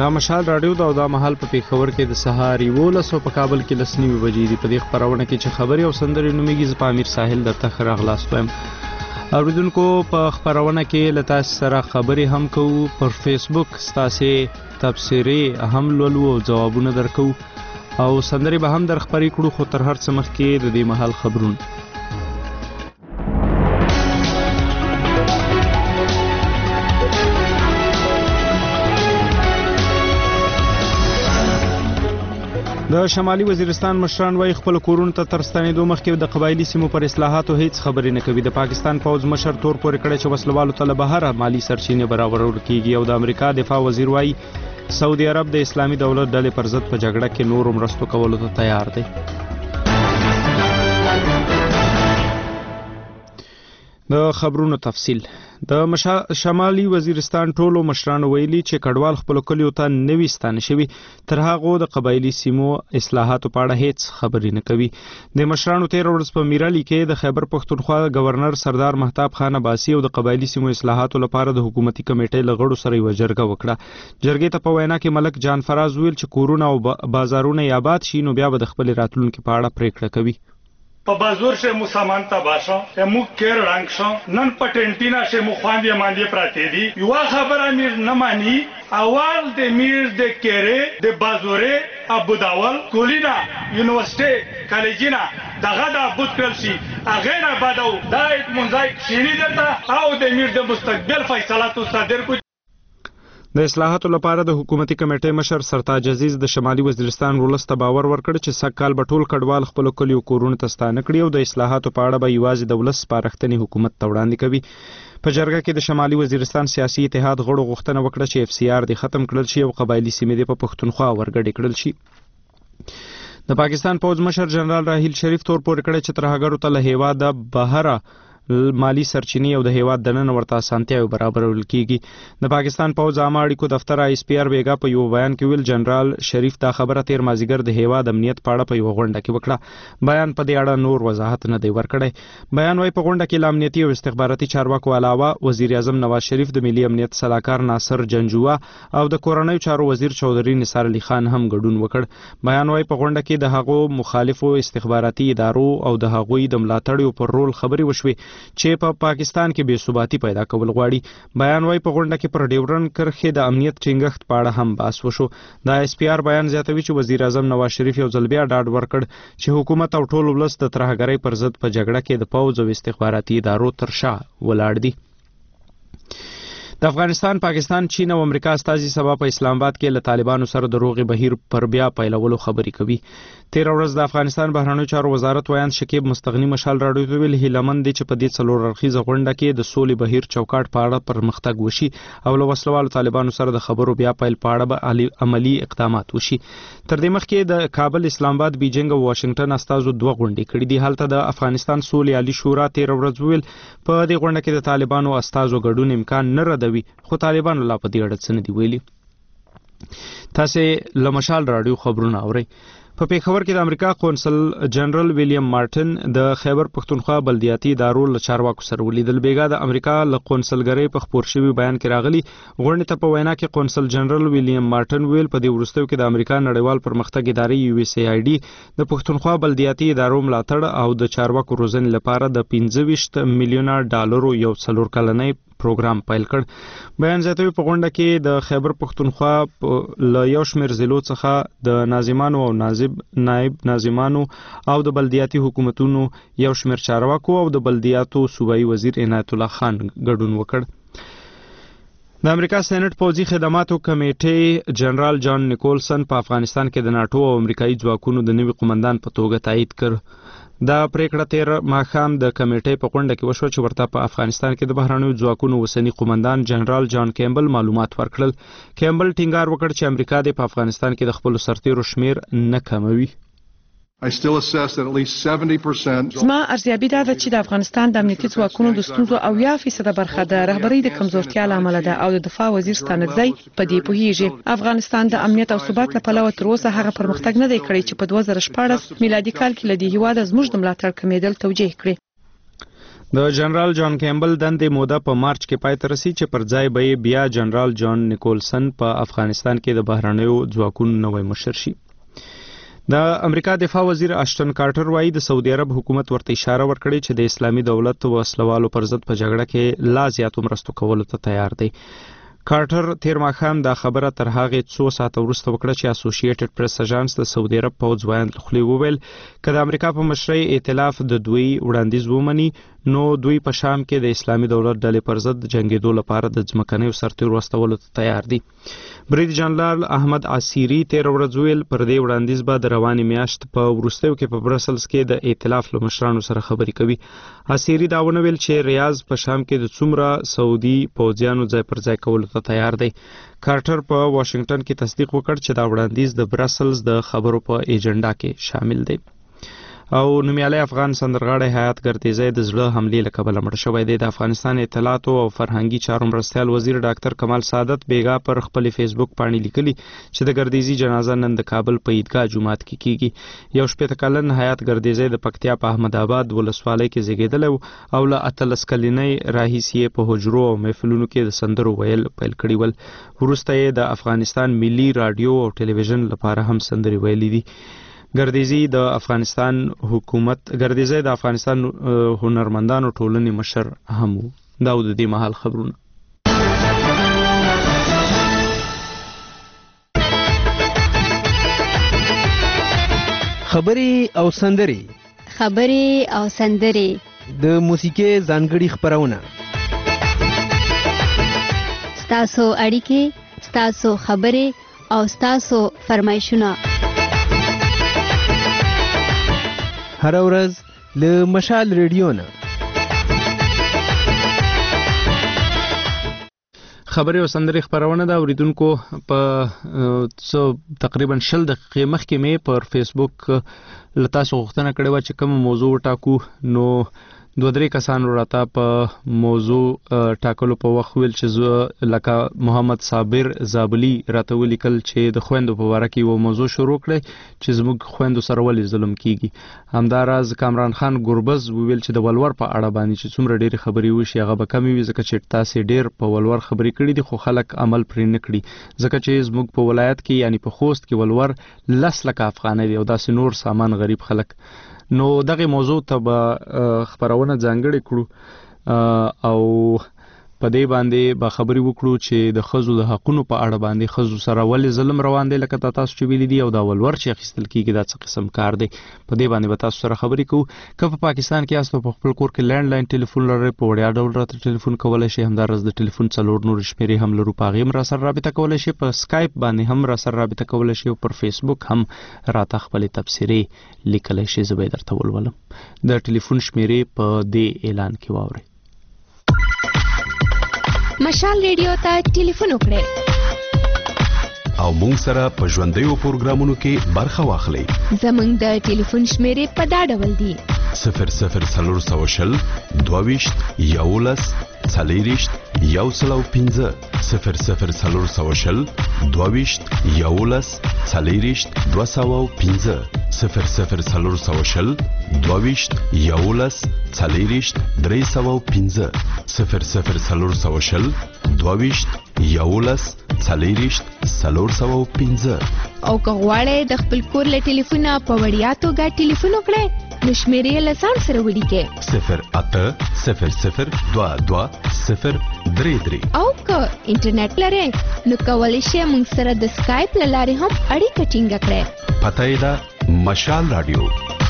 دا مشال رادیو دا او دا مهال په پیښور کې د سهار 11 په کابل کې 9 بجې دي. په دې خبرونه کې چې خبري او سندري نوميږي ز په امیر ساحل د تخر اغلاس وایم. اوریدونکو په خبرونه کې لتا سره خبري هم کوو، پر فیسبوک ستاسو تبصري هم لولو او جوابونه درکو او سندري به هم در خبري کړو. خو تر هر څه مخکې د دې مهال خبرونه. د شمالي وزیرستان مشران وايي خپل کورونو ته تر ستنېدو مخکې د قبایلی سیمو پر اصلاحاتو هیڅ خبرې نه کوي. د پاکستان پوځ مشر تور پورې کړی چې وسلوالو ته له بهره مالی سرچینې برابرول کیږي او د امریکا دفاع وزیر وايي سعودي عرب د اسلامي دولت ډلې پر ضد په جګړه کې نور مرستو کولو ته تیار دی. د خبرونو تفصیل. د شمالي وزیرستان ټولو مشرانو ویلي چې کډوال خپل کلیو ته نوي ستانه شوي، تر هغه د قبایلی سیمو اصلاحاتو په اړه هیڅ خبرې نه کوي. د مشرانو 13 ورځ په میرالی کې د خیبر پښتونخوا گورنر سردار مهتاب خان عباسی او د قبایلی سیمو اصلاحاتو لپاره د حکومتي کمیټې لغړو سره یو جرګه وکړه. جرګې ته په وینا کې ملک جان فراز ویل چې کورونه او بازارونه آباد شي نو بیا به د خپل راتلونکو په اړه پریکړه کوي. په بازور شه مو سامان تا باشا مو کیر رنگ شو نن پټنټینا شه مو خواندې ماندې پراته دي. یو خبره میر نه مانی اول د میر د کېره د بازوره ابو داول کولینا یونیورسيټي کالجینا دغه د ابوت کړل شي هغه نه بعدو دا یک منځای شيري دته او د میر د مستقبل فیصلاتو صادر کو. د اصلاحاتو لپاره د حکومتي کمیټې مشر سرتاج عزیز د شمالي وزیرستان ولسته باور ورکړ چې سږ به ټول کډوال خپل کلیو کورونو ته ستانه کړي او د اصلاحاتو په اړه به یوازې د ولس سپارښتنې حکومت ته وړاندې کوي. په جرګه کې د شمالي وزیرستان سیاسي اتحاد غړو غوښتنه وکړه چې FCR د ختم کړل شي او قبایلی سیمې په پښتونخوا ورګډې کړل شي. د پاکستان پوځ مشر جنرال راحیل شریف تور پورې کړی چې ترهګرو ته له هیواده بهره مالی سرچینې او د هیواد دننه ورته اسانتیاوې برابرول کیږي. د پاکستان پوځ عامه اړیکو دفتر ISPR بیګا په یو بیان کې ویل جنرال شریف دا خبره تیر مازیګر د هیواد امنیت په اړه په یو غونډه کې وکړه. بیان په دې اړه نور وضاحت نه دی ورکړی. بیان وايي په غونډه کې ل امنیتي او استخباراتي چارواکو علاوه وزیر اعظم نواز شریف د ملي امنیت صلاحکار ناصر جنجوا او د کورنیو چارو وزیر چودري نثار علي خان هم ګډون وکړ. بیان وايي په غونډه کې د هغو مخالفو استخباراتي ادارو او د هغوی د ملاتړیو پر رول خبري وشوي چې په پاکستان کې بې ثباتی پیدا کول غواړي. بیان وايي په غونډه کې پر ډیورن کرښې د امنیت ټینګښت په اړه هم بحث وشو. د ISPR بیان زیاتوي چې وزیر اعظم نواز شریف یو ځل بیا ډاډ ورکړ چې حکومت او ټول ولس د ترهګرۍ پر ضد په جګړه کې د پوځ او استخباراتي ادارو تر شا ولاړ دي. د افغانستان، پاکستان، چین او امریکا استازي سبا په اسلام آباد کې له طالبانو سره د روغې بهیر پر بیا پیلولو خبرې کوي. 13 ورځ د افغانستان بهرنیو چارو وزارت ویان شکیب مستغنی مشال راډیو ته ویل هیلمن دي چې په دې څلور اړخیزه غونډه کې د سولې بهیر چوکاټ په اړه پرمختګ وشي او له وسلوالو طالبانو سره د خبرو بیا پیل په اړه به عملی اقدامات وشي. تر دې مخکې د کابل، اسلام آباد، بیجینګ او واشنگټن استازو 2 غونډې کړې دي. هلته د افغانستان سولې عالی شورا 13 ورځ ویل په دې غونډه کې د طالبانو استازو ګډون امکان نه ردوي، خو طالبانو لا په دې اړه څه نه دی ویلي. تاسې له مشال راډیو خبرونه اورئ. په پیښور کې د امریکا قونسل جنرال ویلیام مارټن د خیبر پښتونخوا بلدیاتي ادارو له چارواکو سره ولیدل. بیګا د امریکا له قونسلګرۍ په خپور شوي بیان کې راغلي. غونډې ته په وینا کې قونسل جنرال ویلیام مارټن ویل په دې وروستیو کې د امریکا نړیوال پرمختګ ادارې USAID د پښتونخوا بلدیاتي ادارو ملاتړ او د چارواکو روزنې لپاره د 25 میلیونه ډالرو یو څلور کلنۍ پروګرام پیل کړ. بیان زیاتوي په غونډه کې د خیبر پښتونخوا له یو شمېر ضلعو څخه د ناظمانو او نائب ناظمانو او د بلدیاتي حکومتونو یو شمېر چارواکو او د بلدیاتو صوبایي وزیر عنایت الله خان ګډون وکړ. د امریکا سېنات پوځي خدماتو کمیټې جنرال جان نیکولسن په افغانستان کې د ناتو او امریکایي ځواکونو د نوي قومندان په توګه تایید کړ. دا پریکړه تیر ماښام د کمیټې په غونډه کې وشوه چې ورته په افغانستان کې د بهرنیو ځواکونو اوسني قومندان جنرال جان کیمبل معلومات ورکړل. کیمبل ټینګار وکړ چې امریکا د په افغانستان کې د خپل سرتیرو شمیر نه کموي. زما ارزیابي دا ده چې د افغانستان د امنیتي ځواکونو د ستونزو 80% برخه د رهبرۍ د کمزورتیا لامل ده او د دفاع وزیر ستانکزی په دې پوهیږي. افغانستان د امنیت او ثبات لپاره تر اوسه هغه پرمختګ نه دی کړی چې په 2014 میلادي کال کې لدی هیواد زموږ د ملاتړ کمیدل توجیه کړي. د جنرال جان کیمبل دندې موده په مارچ کې پای ته رسي چې پر ځای به بیا جنرال جان نیکولسن په افغانستان کې د بهرنیو ځواکونو نوی مشر شي. د امریکا دفاع وزیر اشټن کارټر وایي د سعودي عرب حکومت ورته اشاره ورکړې چې د اسلامي دولت وسلوالو پر ضد په جګړه کې لا زیاتو مرستو کولو ته تیار دی. کارټر تیر ماښام دا خبره تر هغې 2 ساعته وروسته وکړه چې اسوسییټډ پریس اژانس د سعودي عرب پوځ وایند له خولې وویل که د امریکا په مشرۍ ائتلاف د دوی وړاندیز ومني نو دوی په شام کې د اسلامي دولت ډلې پر ضد جنګېدو لپاره د ځمکنیو سرتیرو واستولو ته تیار دي. برید جنرال احمد عسیری تیر ورځ ویل پر دې وړاندیز به د روانې میاشت په وروستیو کې په برسلز کې د ائتلاف له مشرانو سره خبرې کوي. عسیری دا ونه ویل چې ریاض په شام کې د څومره سعودي پوځیانو ځای پر ځای کولو ته تیار دی. کارټر په واشنگټن کې تصدیق وکړ چې دا وړاندیز د برسلز د خبرو په ایجنډا کې شامل دی. او نومیالی افغان سندرغاړی حیات ګردیزی د زړه حملې له کبله مړ شوی دی. د افغانستان اطلاعاتو او فرهنګي چارو مرستیال وزیر ډاکټر کمال سعادت بیګا پر خپل فیسبوک باندې لیکلي چې د ګردیزي جنازه نن د کابل په عیدګاه جومات کې کیږي. یو 80 کلن حیات ګردیزی د پکتیا په احمد آباد ولسوالۍ کې زیږیدلی او له 13 کلنۍ راهیسې په حجرو او محفلونو کې د سندرو ویل پیل کړي ول. وروسته یې د افغانستان ملي رادیو او ټلویزیون لپاره هم سندرې ویلي دي. ګردیزی د افغانستان هنرمندانو ټولنې مشر هم و. دا د دې مهال خبرونه. خبرې او سندرې د موسیقي ځانګړي خبرونه، ستاسو اړیکې، ستاسو خبرې او ستاسو فرمایشونه هر ورځ له مشال ریډیو نه. خبرې او سندرې خبرونه د اوریدونکو په تقریبا 20 دقیقې مخکې مې پر فیسبوک له تاسو غوښتنه کړې وه چې کوم موضوع وټاکو. نو 2-3 کسانو راته په موضوع ټاکلو په وخت ویل چې زه لکه محمد صابر زابلی راته ولیکل چې د خویندو په باره کې یوه موضوع شروع کړی چې زموږ خویندو سره ولې ظلم کیږي. همداراز کامران خان ګربز وویل چې د ولور په اړه باندې چې څومره ډېرې خبرې وشي هغه به کمې وي ځکه چې تاسې ډېر په ولور خبرې کړي دي خو خلک عمل پرې نه کړي ځکه چې زموږ په ولایت کې یعنی په خوست کې ولور 10 لکه افغانۍ دی او داسې نور سامان غریب خلک. نو دغه موضوع ته به خبرونه ځانګړې کړو او په دې باندې به خبرې وکړو چې د ښځو د حقونو په اړه باندې ښځو سره ولې ظلم روان دی لکه تاسو چې ویلي دي او دا ولور چې اخیستل کیږي دا څه قسم کار دی. په دې باندې به تاسو سره خبرې کوو. که په پاکستان کې یاست په خپل کور کې لینډ لاین ټلیفون لرئ په وړیا ډول راته ټلیفون کولی شئ. همداراز د ټلیفون 4 نور شمیرې هم لرو په هغې هم را سره رابطه کولی شئ. په سکایپ باندې هم را سره رابطه کولی شئ او پر فیسبوک هم راته خپلې تبصرې لیکلی شئ. زه به یې درته ولولم. د ټلیفون شمیرې په دې اعلان کې واورئ. مشال ریډیو ته ټلیفون وکړئ او مونږ سره په ژوندیو پروګرامونو کې برخه واخلئ. زمونږ د ټلیفون شمیرې په دا ډول دي: 00420 22 11 40 105 00420 22 11 40 205 00420 22 11 40 305 00420 22 11 40 305. او که غواړئ د خپل کور له ټلیفونه په وړیا توګه ټلیفون وکړئ نو شمیرې له ځان سره ولیکئ 080022 او که انټرنیټ لرئ نو کولی شئ موږ سره د سکایپ له لارې هم اړیکه ټینګه کړئ. پته یې ده مشال رادیو.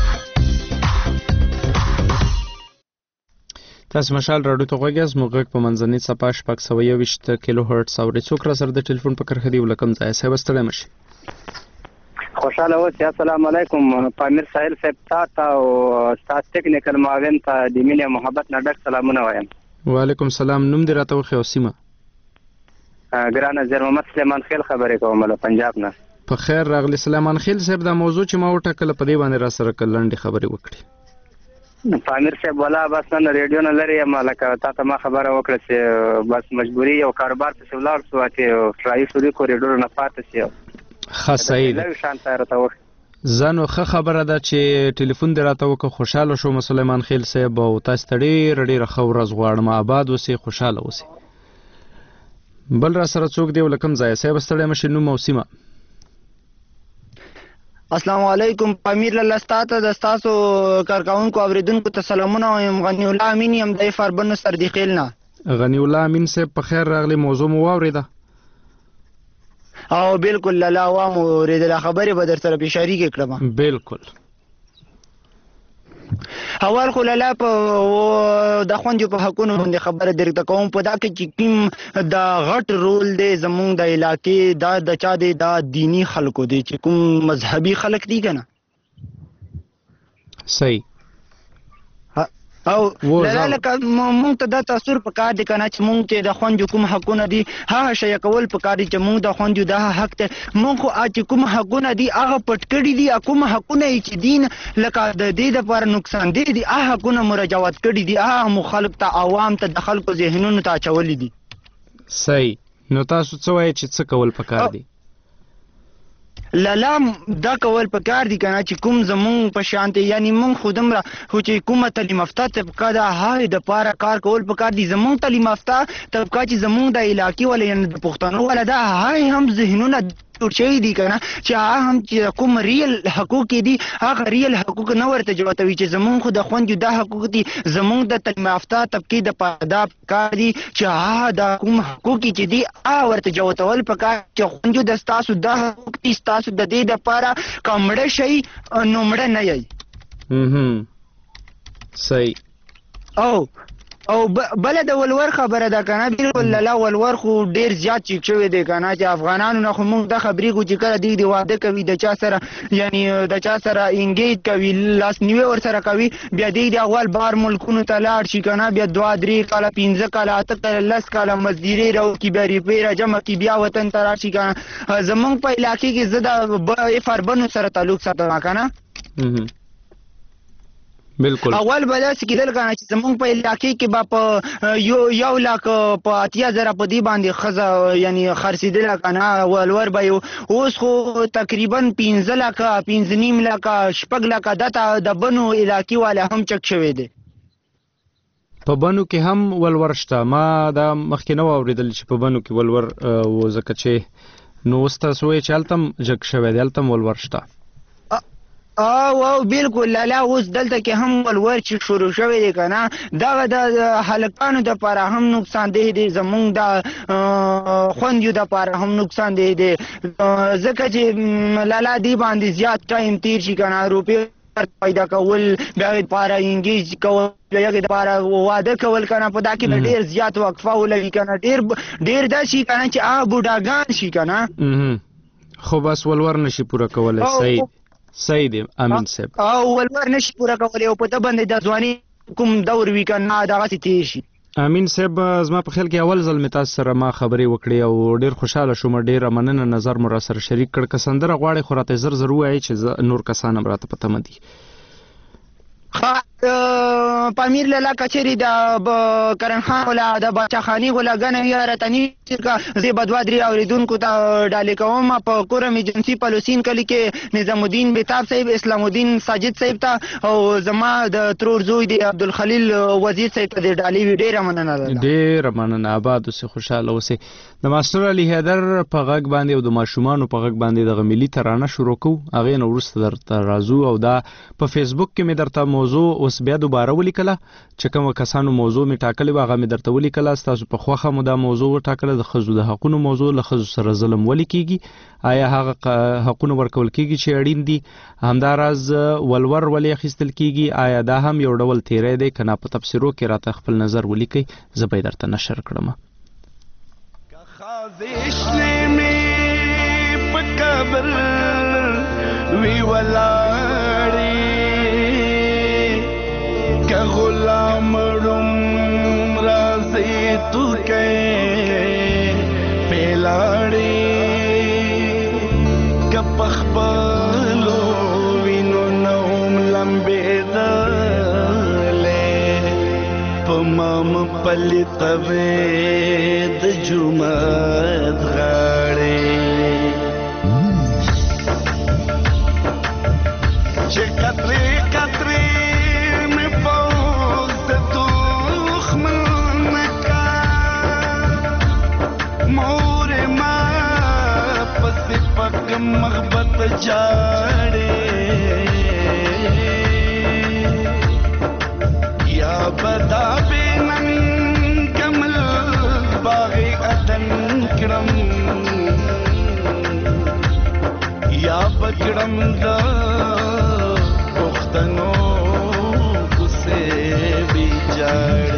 تاسو مشال راډیو ته غوږ یاست. موږ غږ په منځنۍ څپه 621 کیلو هرټز اورئ. څوک را سره د ټلیفون په کرښه دی ولکم ځای صاحب ستړی مه شئ. خوشاله اوسئ. السلام علیکم. پامیر ساحل صاحب ته او ستاسو ټیکنیکل معاون ته د مینې او محبت نه ډک سلامونه وایم. وعلیکم السلام. نوم دې راته وښیه او سیمه. ګرانه زیر محمد سلیمان خیل خبرې کوم له پنجاب نه. په خیر راغلی سلیمان خیل صاحب. دا موضوع چې ما وټاکله په دې باندې را سره لنډې خبرې وکړي. پامیر صاحب ولا بس نن ریډیو نه لري یم لکه تاسو ما خبره وکړه چې بس مجبوری یو کاروبار ته ولاړ شو چې ټرای شوري کوریډور نه پاتې شي. ښه صحیح ده. زانو ښه خبره ده چې ټلیفون دې راته وکړه. خوشحاله شوم سلیمان خیل صاحب او تاسو ته ډېره ښه ورځ غواړم. آباد اوسئ، خوشحاله اوسئ. بل را سره څوک دی له کوم ځایه؟ صاحب ستړی مه شئ، نوم او سیمه. السلام علیکم. پامیر لاله ستاسو د ستاسو کارکونکو اوریدونکو ته سلامونه وایم. غنی الله امین یم د فربن سردی خیل نه. غنی الله امین صاحب په خیر راغلی. موضوع مو واورېده؟ او بالکل لاله وام اوریدله. خبرې به در سره په شریک کړم. بالکل. اول خو لاله په د خوندې په حقونو باندې خبره درته کوم. په دا کې چې کوم د غټ رول دی زمونږ د علاقې دا د چا دی، دا دینی خلکو دی چې کوم مذهبي خلک دی که نه. صحیح. او لاله لکه مونږ ته دا تاثر پکار دی که نه چې مونږ ته د خوندې کوم حقونه دي هغه شی کول پکار دي چې مونږ د خوندې دا حق دی. مونږ خو چې کوم حقونه دي هغه پټ کړي دي. کوم حقونه چې دین لکه د دې دپاره نقصان دی هغه حقونه مراجعات کړي دي. هغه مو خلک ته عوام ته د خلکو ذهنونو ته اچولي دي. صحیح. نو تاسو څه وایئ چې څه کول پکار دي؟ لاله دا کول پکار دي که نه چې کوم زمونږ په شانتې یعنی مونږ خو دومره خو چې کومه تعلیم یافته طبقه ده هغې دپاره کار کول پکار دي. زمونږ تعلیم یافته طبقه چې زمونږ د علاقې والا یعنې د پښتنو والا ده هغې هم ذهنونه جوړ شوي دي که نه چې هغه هم چې کوم ریل حقوق دي هغه ریل حقوق نه ورته جوتوي چې زمونږ خو د خوندې دا حقوق دي. زمونږ د تعلیم یافته طبقې دپاره دا پکار دي چې هغه د کوم حقوق چې دي هغه ورته جوتول پکار چې خوندې د ستاسو دا حقوق دي ستاسو د دې دپاره که مړه شئ نو مړه نه یئ. صحیح. او بله د ولور خبره ده که نه. بالکل لاله ولور خو ډېر زیات چیک شوی دی که نه چې افغانانو نه خو مونږ دا خبرېږو چې کله دوی د واده کوي د چا سره یعنی د چا سره انګیج کوي لاسنیوی ورسره کوي بیا دوی د اول بار ملکونو ته لاړ شي که نه بیا 2-3 کاله 15 کاله 8 کاله 10 کاله مزدوري راوکړي بیا روپۍ راجمع کړي بیا وطن ته راشي که نه. زمونږ په علاقې کې زه د فربنو سره تعلق ساتم که نه. بالکل. اول به داسې کېدل که نه چې زمونږ په علاقې کې به په 1 لاک په 80,000 په دې باندې ښځه یعنی خرڅېدله که نه ولور به یو. اوس خو تقریبا 15 لکه 15.5 لکه 6 لکه دا د بنو علاقې والا هم چک شوی دی. په بنو کې هم ولور شته؟ ما دا مخکې نه و اورېدل چې په بنو کې ولور و ځکه چې نو اوس تاسو وایئ چې هلته هم جګ شوی دی، هلته هم ولور شته؟ او بالکل لاله اوس دلته کې هم ولور چې شروع شوی دی که نه دغه د هلکانو دپاره هم نقصان دی زمونږ د خوندیو دپاره هم نقصان دی ځکه چې لاله دې باندې زیات ټایم تیر شي که نه روپۍ پیدا کول بیا هغې دپاره انګیج کول هغې دپاره واده کول که نه په دا کې به ډېر زیات وقفه ولوي که نه ډېر دا شي که نه چې هغه بوډاګان شي که نه خو بس ولور نشي پوره کولی. صحیح دی امین صاحب. او ولور نشي پوره کولی او په ده باندې د ځواني کوم دور وي که نه دغسې تېر شي. امین صاحب زما په خیال کې اول ځل مې تاسو سره ما خبرې وکړې او ډېر خوشحاله شوم. ډېره مننه نظر مو را سره شریک کړ. که سندره غواړئ خو راته زر زر ووایئ چې نور کسان هم راته په تمه دي. پامیر لاله کچېرې د کرن خان ولا د باچا خاني ولا ګنه یا رتنی چرکا زه به 2-3 اوریدونکو ته ډالې کوم. په کورم ایجنسي په لوسین کلي کې نظام الدین بیتاب صاحب، اسلام الدین ساجد صاحب ته او زما د ترور زوی دی عبدالخلیل وزیر صاحب ته د ډالې ډېره مننه ده. ډېره مننه. آباد اوسئ، خوشحاله اوسئ. د ماسټر علي حیدر په غږ باندې او د ماشومانو په غږ باندې دغه ملي ترانه شروع کوو. هغې نه وروسته درته راځو او دا په فیسبوک کې مې درته موضوع اوس بیا دوباره ولیکله چې کومه کسانو موضوع مې ټاکلې وه هغه مې درته ولیکله. ستاسو په خوښه مو دا موضوع وټاکله د ښځو د حقونو موضوع. له ښځو سره ظلم ولې کېږي؟ آیا هغه حقونه ورکول کېږي چې اړین دي؟ همداراز ولور ولې اخیستل کېږي؟ آیا دا هم یو ډول تیری دی که نه؟ په تبصرو کې راته خپل نظر ولیکئ، زه به یې درته نشر کړم. که غلام روم رازی تو که پیلاڑی که پخبالو وینو نوم لمبی دلی پمام پلی طوید جو جمعت غاړې قطرې قطرې مې پوز د دښمن کا مور ما پسې پک محبت جاړې یا بدا بینن کمل باغ اتن کرم یا بکرم دا پختنو کسے بھی جاڑی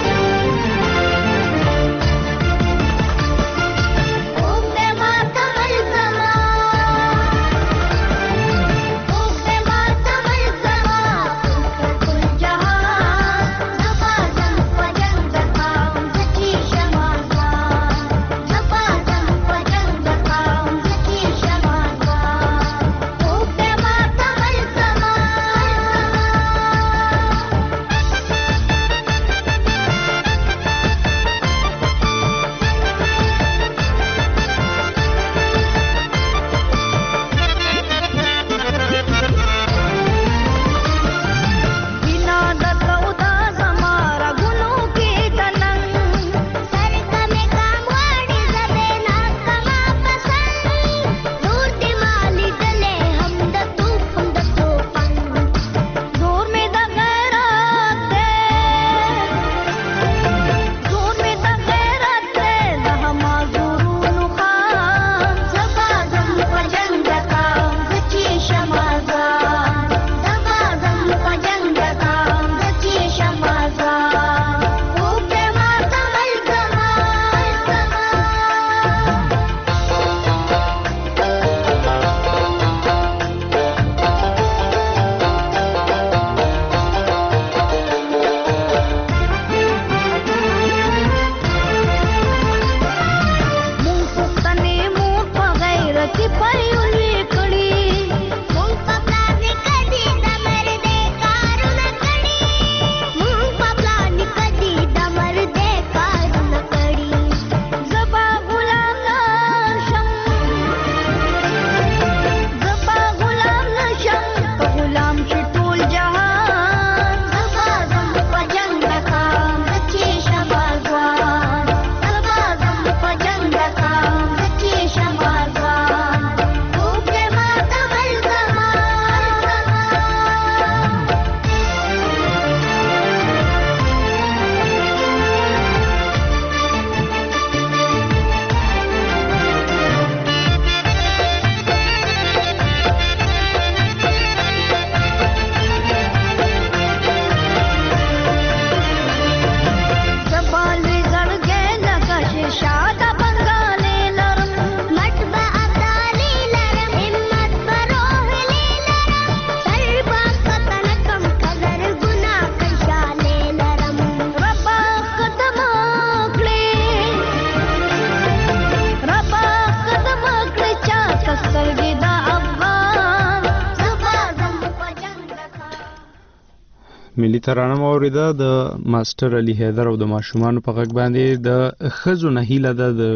ملي ترانه موریده د ماستر علي حیدر او د ماشومانو په غږ باندې د خزو نه هیله ده د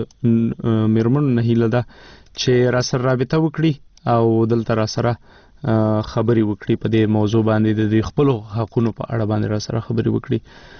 میرمنو نه هیله ده چې را سره رابطه وکړي او دلته را سره خبرې وکړي په دې موضوع باندې د خپل حقونو په اړه باندې را سره خبرې وکړي.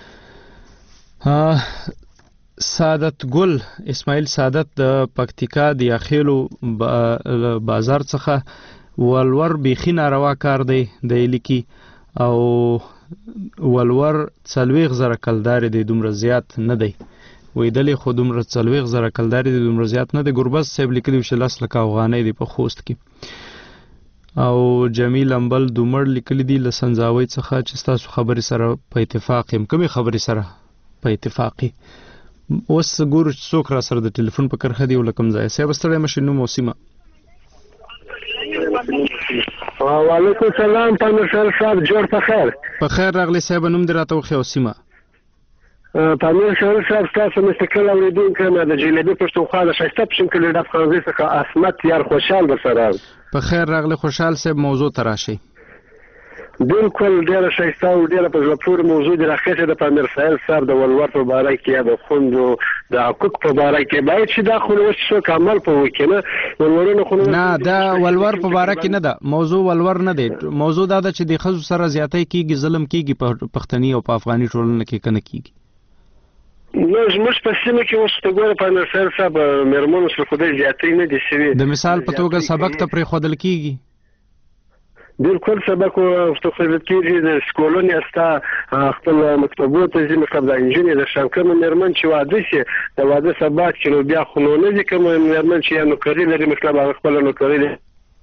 سعادت ګل اسماعیل سعادت د پکتیکا د یاخیلو بازار څخه ولور بیخي ناروا کار دی د لیکي او ولور 40,000 کلدار دی دومره زیات نه دی وېدلې خو دومره 40,000 کلدار دی دومره زیات نه دی. ګربز صاحب لیکلی چې 10 لک افغانۍ دی په خوست کې او جمیل امبل دومر لیکلی دی لسنځاوي څخه چې تاسو خبرې سره په اتفاق هم کومې خبرې سره په اتفاقي اوس ګور څوک را سره د ټلیفون په کرخه دی ولکم ځای صاحب ستړی مشینو موسیمه. وعلیکم السلام پامیر صاحب جوړ په خیر. په خیر راغلی صاحب نوم دې راته وخی او سیمه. پامیر صاحب تاسو مستقل اوریدونکو نه د جیلبي پښتونخوا د شایسته پښین کلی د افغانستان څخه اسمت یار خوشحال در سره. په خیر راغلی خوشحال صاحب موضوع تراشي. بالکل ډیره ښایسته او ډیره په زړه پورې موضوع دی. راخېټه د پامیر ساحل صاحب د ولور په باره کې یا د خوندو د حقوق په باره کې باید چې دا خو اوس څوک عمل په وکړي نه ولورونه خو نه دا ولور په باره کې نه ده موضوع ولور نه دی. موضوع دا ده چې د ښځو سره زیاتی کېږي ظلم کېږي په پښتني او په افغاني ټولنه کې که نه کېږي. نو زموږ په سیمه کې اوس ته ګوره پامیر ساحل صاحب مېرمنو سره خدای زیاتۍ نه دي شوي. د مثال په توګه سبق ته پرېښودل کېږي. بالکل سبق ورته کېږي د سکولونو استا خپل مکتبونو ته ځي مطلب د انجونې د شان کومه مېرمن چې واده شي د واده سبق چې نو بیا خو نو نه دي کومه مېرمن چې یا نوکري لري مطلب هغه خپله نوکري لري.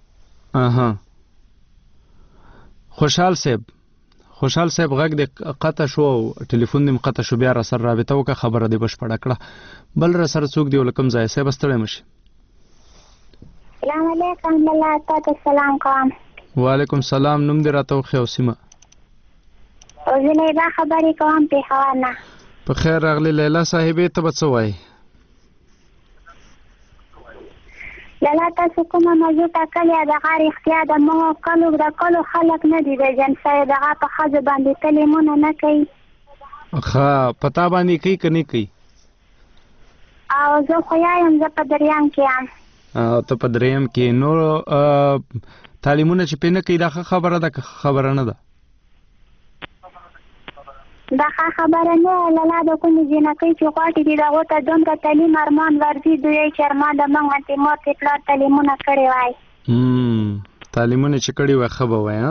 خوشحال صاحب غږ دې قطع شو او ټلیفون دې قطع شو بیا را سره رابطه وکړه خبره دې بشپړه کړه. بل را سره څوک دی ولکم ځای صاحب ستړی مشي. السلام علیکم الله تعالی سلام کوم. وعلیکم السلام نوم دې راته وښیه او سیمه. زلیبا خبرې کوم پېښور نه. په خیر راغلې لیلا صاحبې ته به څه وایي؟ لالا تاسو کومه موضوع ټاکلې دغه رښتیا د مغو کلو د کلو خلک نه دي د جنسۍ دغه په ښځو باندې تعلیمونه نه کوي. ښه په تا باندې کوي که نه کوي؟ او زه خو یم زه په دریم کې یم. ته په دریم کې نو تعلیمونه چې پې نه کوي دا ښه خبره ده که خبره نه ده؟ دا ښه خبره نه لالا د کومې جینکۍ چې غواړي دي د هغو ته دومره تعلیم ارمان ورځي دوی چې ارمان د موږ غوندې مور چې پلار تعلیمونه کړي وای. تعلیمونه چې کړي وای ښه به وای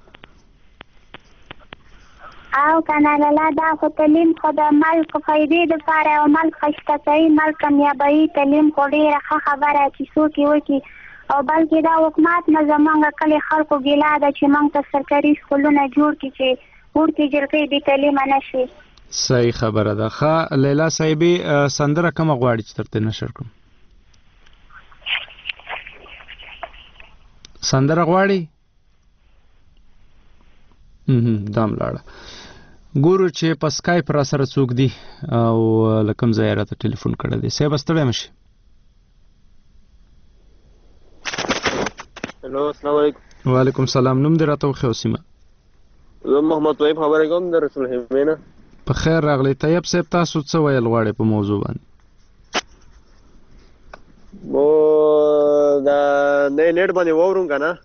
او که نه لالا دا خو تعلیم خو د ملک فایدې دپاره او ملک ښایسته کوي ملک کامیابوي تعلیم خو ډېره ښه خبره چې څوک یې وکړي او بلکې دا حکومت نه زمونږ کلي خلکو ګیله ده چې موږ ته سرکاري سکولونه جوړ کړي چې وړکې جلکۍ بې تعلیمه نه شي. صحیح خبره ده. ښه لیلا صاحبې سندره کومه غواړي چې درته نشر کړم؟ سندره غواړي؟ دا ملاړه ګورو چې په سکایپ را سره څوک دي او له کوم ځایه راته ټلیفون کړی دی. صاحب ستړی مشي. هلو السلام علیکم. وعلیکم السلام نوم دې راته وښیه او سیمه. زه محمد طیب خبرې کوم د رسول حمې نه. په خیر راغلی طیب صاحب تاسو څه ویل غواړئ په موضوع باندې؟ دا نه نیټ باندې واورم که نه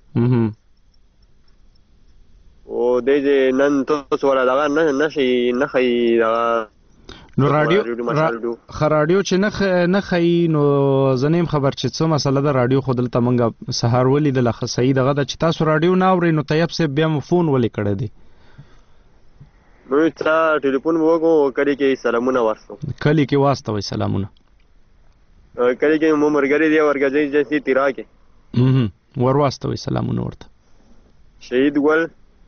او دی چې نن تاسو والا دغه نشي نه ښایي دغه نو راډیو چې نه ښایي نو زه نه یم خبر چې څه مسله ده. راډیو خو دلته موږ سهار ولیدله ښه صحیح دغه ده چې تاسو راډیو نه اورئ نو طیب صاحب بیا مو فون ولې کړی دی؟ نو تا ټلیفون مو وکړو کلي کې سلامونه واستو. کلي کې واستوئ سلامونه. کلي کې مو ملګري دی ورګځئ چې تیرا کې ور واستوئ سلامونه ورته. شهید ګل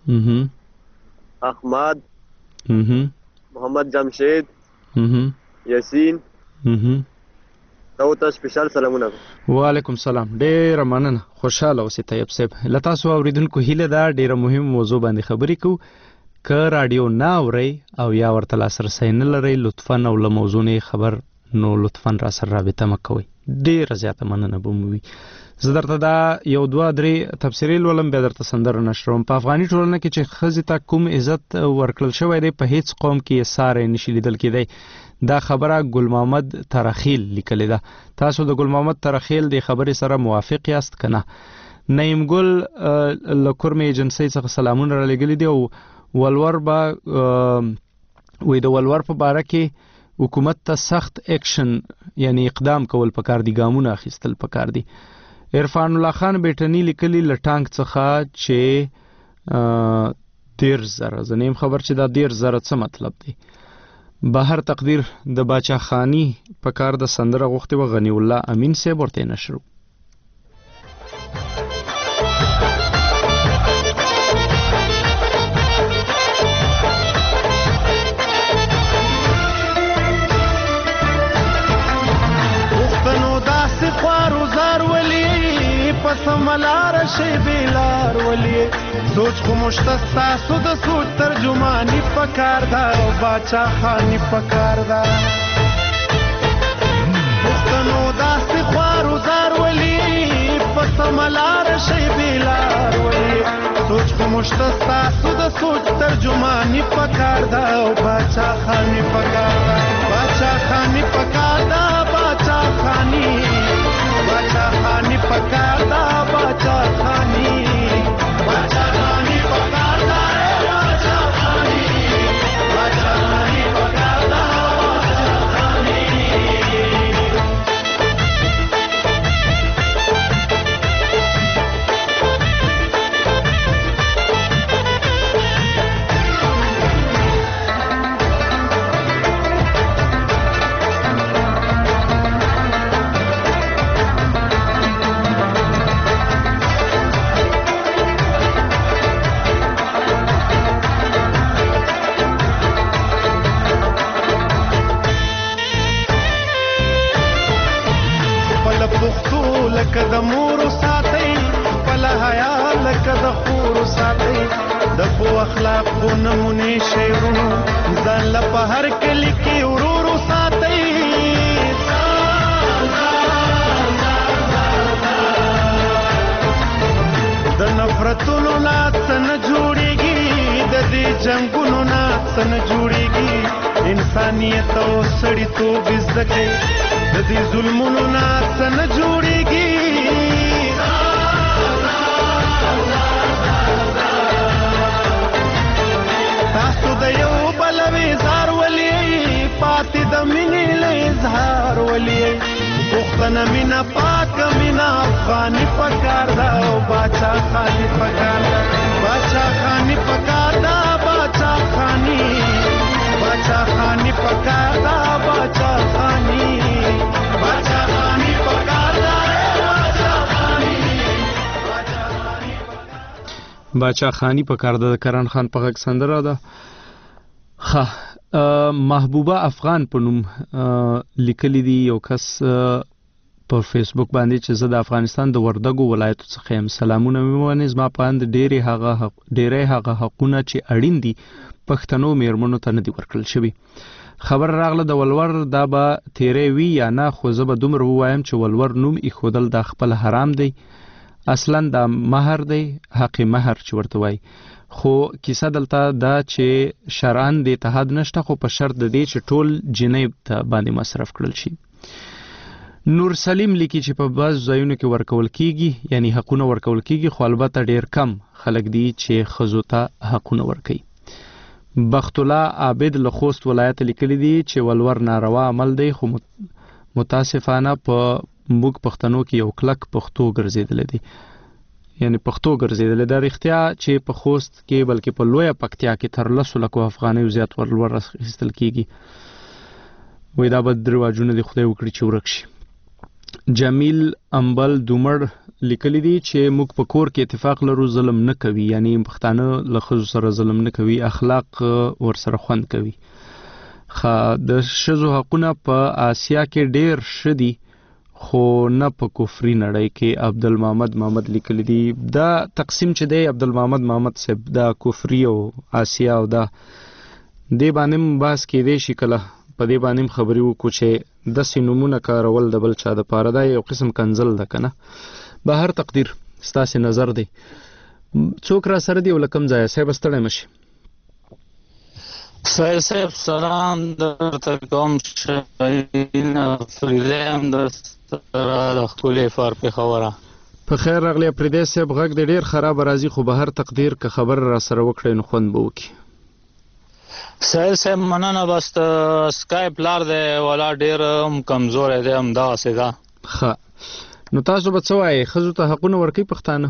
احمد محمد جمشید یاسین دا ته سپیشل سلامونه. وعلیکم السلام ډېره مننه خوشحاله اوسئ طیب صاحب. له تاسو اوریدونکو هیله ده ډېره مهم موضوع باندې خبرې کوو. که راډیو نه اورئ او یا ورته لاسرسی نه لرئ لطفا او له موضوع نه خبر نو لطفا را سره رابطه مه کوئ. ډېره زیاته مننه به مو وي. زه درته دا یو دوه درې تبصرې لولم بیا درته سندره نشروم. په افغاني ټولنه کې چې ښځې ته کوم عزت ورکړل شوی دی په هیڅ قوم کې یې ساری نشي لیدل کېدی. دا خبره ګل محمد ترخیل لیکلې ده. تاسو د ګل محمد ترخیل د خبرې سره موافق یاست که نه؟ نعیم ګل له کورمې ایجنسۍ څخه سلامونه را لېږلي دي او ولور به وایي د ولور په باره کې حکومت ته سخت اکشن یعنی اقدام کول پکار دي ګامونه اخیستل پکار دي. عرفان الله خان بیٹنی لیکلی لټانګ څخه چې 13,000 زه نیم خبر چې دا 13,000 څه مطلب دی. بهر تقدیر د باچا خانی پکار د سندره غوښتې و غنی الله امین صاحب ورته نشرو. سملار شی بیلار ولی سوچ خو مشتستا سو د سوچ ترجمانی پکار دا او باچا خانی پکار دا پښتنو داسې خوارو زار ولی په سملار شی بیلار ولی سوچ خو مشته ستاسو د سوچ ترجمانی پکار دا او باچا خانی پکار دا باچا خانی پکار دا باچا خانی پکار دا باچا خانی پکار دا باچا خانی پکار دا باچا خانی. لکه د مور ساتي خپل حیا لکه د خور ساتي د خو اخلاق خو نمونه شعرونو ځان له په هر کلی کې ورور ساتي د نفرتونو نه څن جوړيږي د دې جنگونو نه څن جوړيږي انسانيت او سړیتوب زده کوي د دې ظلمونو نه څن جوړيږي تاسو د یو بل وزار ولي پاتې د مینې له اظهار ولي پښتنه مینا پاک مینا افغاني پکار دا او باچا خاني پکار دا باچا خاني پکار دا باچا خاني پکار دا باچا خاني پکار دا باچا خانی پکار دا کرن خان په غږ سندره ده. محبوبه افغان په نوم لیکلی دی یو کس په فیسبوک باندې چې زه د افغانستان د وردګو ولایت څخه یم. سلامونه مې ونه زما په اند ډېرې هغه حقونه چې اړین دي پښتنو میرمنو ته نه دي ورکړل شوي. خبر راغله د ولور دا به تیرې وي یا نه، خو زه به دومره ووایم چې ولور نوم ایښودل دا خپل حرام دی. اصلا دا مهر دی، حق مهر چې ورته وایي. خو کیسه دلته دا چې شرعاً د اتحاد نشته، خو په شرط د دې چې ټول جنۍ ته باندې مصرف کړل شي. نور سلیم لیکي چې په بعض ځایونو کې ورکول کیږي، یعنی حقونه ورکول کیږي، خو البته ډیر کم خلک دي چې ښځو ته حقونه ورکوي. بخت الله عابد له خوست ولایت لیکلی دی چې ولور ناروا عمل دی، خو متاسفانه په موږ پښتنو کې یو کلک پښتو ګرځېدلی دی، یعنی پښتو ګرځېدلی دا رښتیا چې په خوست کې بلکې په لویه پکتیا کې تر 10 لکو افغانیو زیات ولور اخیستل کیږي. وایي دا بد رواجونه دي، خدای وکړي چې ورک شي. جمیل امبل دومړ لیکلی دی چې موږ په کور کې اتفاق لرو، ظلم نه کوي، یعنی پښتانه له ښځو سره ظلم نه کوي، اخلاق ورسره خوند کوي. د ښځو حقونه په آسیا کې ډیر ښه دي، خو نه په کفري نړۍ کې. عبدالمحمد لیکلی دی دا تقسیم چې دی عبدالمحمد صاحب دا کفري او آسیا او دا دې باندې بحث کېدی شي، کله په دې باندې خبرې وکړو چې داسې نومونه کارول د بل چا دپاره دا یو قسم کنځل ده که نه. به هر تقدیر ستاسې نظر دی. څوک را سره دی او له کوم ځایه؟ صاحب ستړی مه شي. سایل صاحب سلام درته کوم. شاهین فریدی هم درسره د ښکلې فار پېښوره. په خیر راغلی فریدی صاحب، غږ دې ډېر خراب راځي، خو به هر تقدیر که خبر را سره وکړئ نو خوند به وکړي. سایل صاحب مننه، بس سکایپ لار دی ولا ډېر هم کمزوری دی، همدغسې ده. ښه نو تاسو به څه وایئ؟ ښځو ته حقونه ورکوي پښتانه؟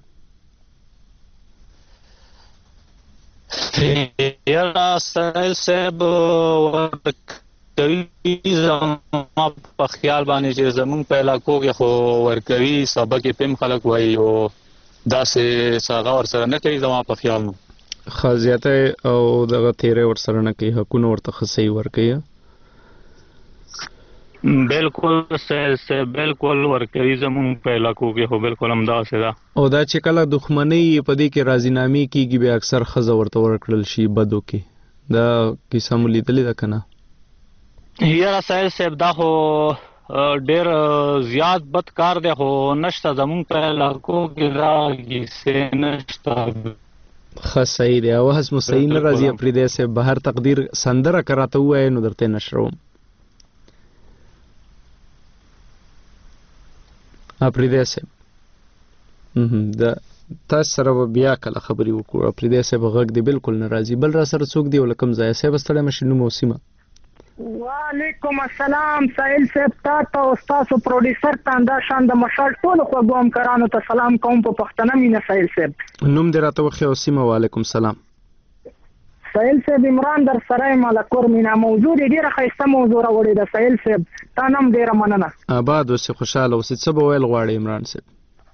یاره سایل صاحب ورکوي، زما په خیال باندې چې زمونږ په علاقو کې خو ورکوي، سبق یې پم خلک وایي او داسې هغه ورسره نه کوي زما په خیال نو. ښه زیاتی او دغه تیری ورسره نه کوي، حقونه ورته ښه صحیح ورکوي. بالکل صاحب بالکل ورکوي زمونږ په علاقو کې، خو بالکل همداسې ده. او دا چې کله دښمنۍ په دې کې راضینامې کېږي بیا اکثر ښځه ورته ورکړل شي بدو کې. دا کیسه مو لیدلې ده که نه؟ یاره سایل صاحب دا خو ډیر زیات بد کار دی خو نشته زمونږ په علاقو کې دا کیسې نشته. ښه صحیح دی. اواز مو صحیح نه راځي افریدی صاحب. بهر تقدیر سندره که راته ووایې نو درته نشروم. افریدی صاحب د تاسو سره به بیا کله خبرې وکړو. افریدی صاحب غږ دی بالکل نه راځي. بل را سره څوک دی او له کوم ځایه؟ صاحب ستړی مشې نوم او سیمه. وعلیکم السلام سایل صاحب، تا او ستاسو پروډیوسر ته دا شان د مشال ټولو خوږو همکارانو ته سلام کوم په پښتنه مینه. سایل صاحب نوم دې راته وښیه او سیمه. وعلیکم سلام. سایل صاحب عمران در سره ملکور مینا. موضوع ډیره ښایسته موضوع راوړې ده سایل صاحب، تا نم ډیره مننه. آباد اوسې، خوشحاله اوسې. څه به ویل غواړې عمران صاحب؟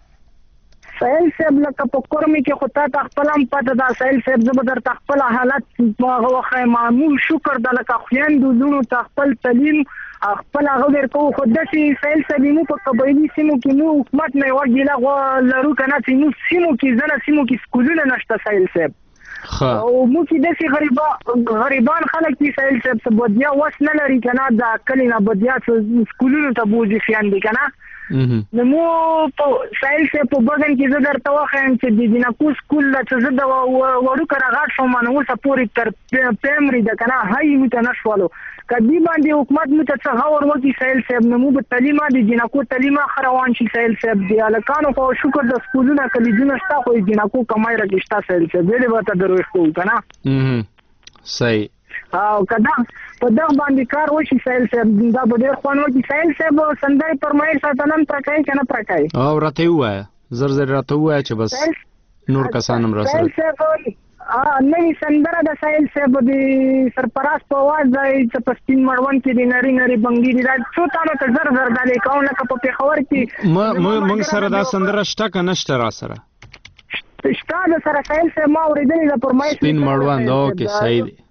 سایل صاحب لکه په کورمي کې خو تا ته خپل هم پته ده سایل صاحب، زه به درته خپل حالت هغه وښیم. معمول شکر ده لکه خویندو زوڼو ته خپل تعلیم خپل هغه ورکوو. خو داسې سایل صاحب موږ په قبایلي سیمو کې موږ حکومت نه یوه ګیله لرو که نه چې موږ سیمو کې ځینې سیمو کې سکولونه نشته سایل صاحب. او موږ کې داسې غریبان خلک دي سایل صاحب څه بدیا وس نه لري که نه، د کلي نه بدیا سکولونو ته بوځي خویندې که نه. نو مو سایل صاحب په بګن کې زه درته وښیم چې د جنکو سکول ده چې زه د وړوکه راغټ شوم نو اوسه پورې تر پرایمري ده که نه، هایي موږ ته نه شولو. که دوی باندې حکومت موږ ته څه غور وکړي سایل صاحب نو موږ به تعلیم د جنکو تعلیم ښه روان شي سایل صاحب. د هلکانو خو شکر د سکولونه کلیجونه شته خو د جنکو کمای راکې شته سایل صاحب، ډېرې به ته درویښ کوو که نه. صحیح. او که دا په دغه باندې کار وشي سایل صاحب دا به ډېر خوند وکړي. سایل صاحب سندرې فرمایش راته نن پرکوي که نه پرکوي؟ او راته یې ووایه، زر زر راته ووایه چې بس نور کسان هم را سره. سایل صاحب نوې سندره د سایل صاحب د سرپرست په اواز دی چې په سپین مړوند کې د نري نري بنګي دي. دا څو تانو ته زر زر ډالۍ کوم لکه په پېښور کې موږ سره دا سندره شته که نشته را سره؟ شته د سره سایل صاحب ما اورېدلې ده فرمایش سپین مړوند. اوکې صحیح دی.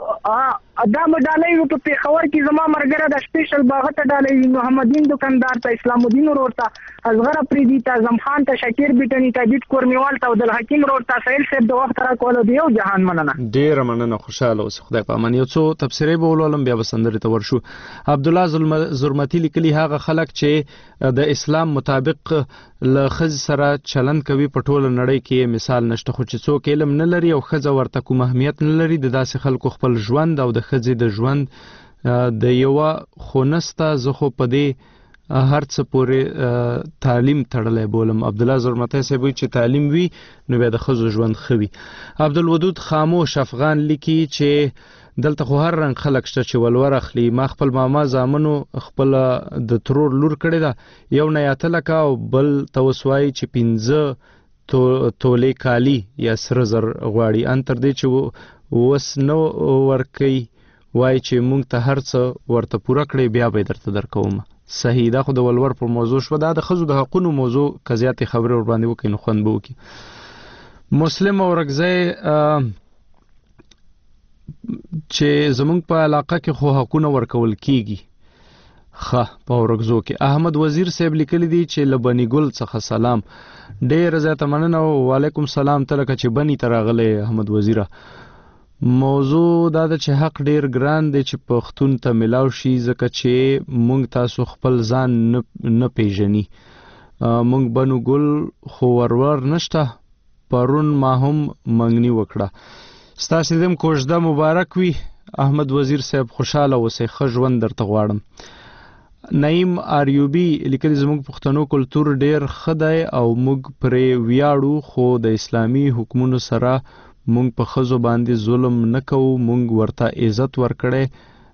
دا به ډالۍ په پېښور کې زما ملګری د سپیشل باغه ته ډالۍ، محمدین دکاندار ته، اسلام الدین ورور ته، اصغر افریدي ته، اعظم خان ته، شکیر بیټني ته، بیټ کورمیوال ته، عبدالحکیم ورور ته. سایل صاحب د وخت راکولو د یو جهان مننه. ډېره مننه، خوشحاله اوسې، خدای په امان. یو څو تبصرې به ولولم بیا به سندرې ته ورشو. عبدالله زرمتي لیکلي هغه خلک چې د اسلام مطابق له ښځې سره چلند کوي په ټوله نړۍ کې مثال نشته، خو چې څوک علم نه لري او ښځه ورته کوم اهمیت نه لري د داسې خلکو خپل ژوند او د ښځې د ژوند د یوه خو نسته. زه خو په دې هر څه پورې تعلیم تړلی بولم. عبدالله زرمتی صاحب وایي چې تعلیم وي نو بیا د ښځو ژوند ښه وي. عبدالودود خاموش افغان لیکي چې دلته خو هر رنګ خلک شته چې ولور اخلي. ما خپل ماما زامنو خپل د ترور لور کړې ده، یو نه یا تلکه او بل ته اوس وایي چې 15 تولې کالي یا سره زر غواړي. ان تر دې چې اوس نه ورکوي وایي چې موږ ته هر څه ورته پوره کړی بیا به درته درکوم. صحیح. دا خو د ولور پر موضوع شوه. دا د ښځو د حقونو موضوع که زیاتې خبرې ورباندې وکړي نو خوند به وکړي. مسلم اورکزی چې زمونږ په علاقه کې خو حقونه ورکول کیږي. ښه په اورکزو کې. احمد وزیر صاحب لیکلی دی چې له بني ګل څخه سلام. ډېره زیاته مننه. وعلیکم سلام. ته لکه چې بني ته راغلی احمد وزیره. موضوع دا ده چې حق ډېر ګران دی چې پښتون ته ملاو شي ځکه چې مونږ تاسو خپل ځان نه پیژني. مونږ بنو ګل خو ورور نشته. پرون ما هم منګني وکړه. ستاسې دم کوژده مبارک وي احمد وزیر صاحب. خوشحاله اوسئ، ښه ژوند درته غواړم. نعیم آریوبي لیکلي زموږ پښتنو کلتور ډېر ښه دی او موږ پرې ویاړو، خو د اسلامي حکمونو سره موږ په ښځو باندې ظلم نه کوو. موږ ورته عزت ورکړی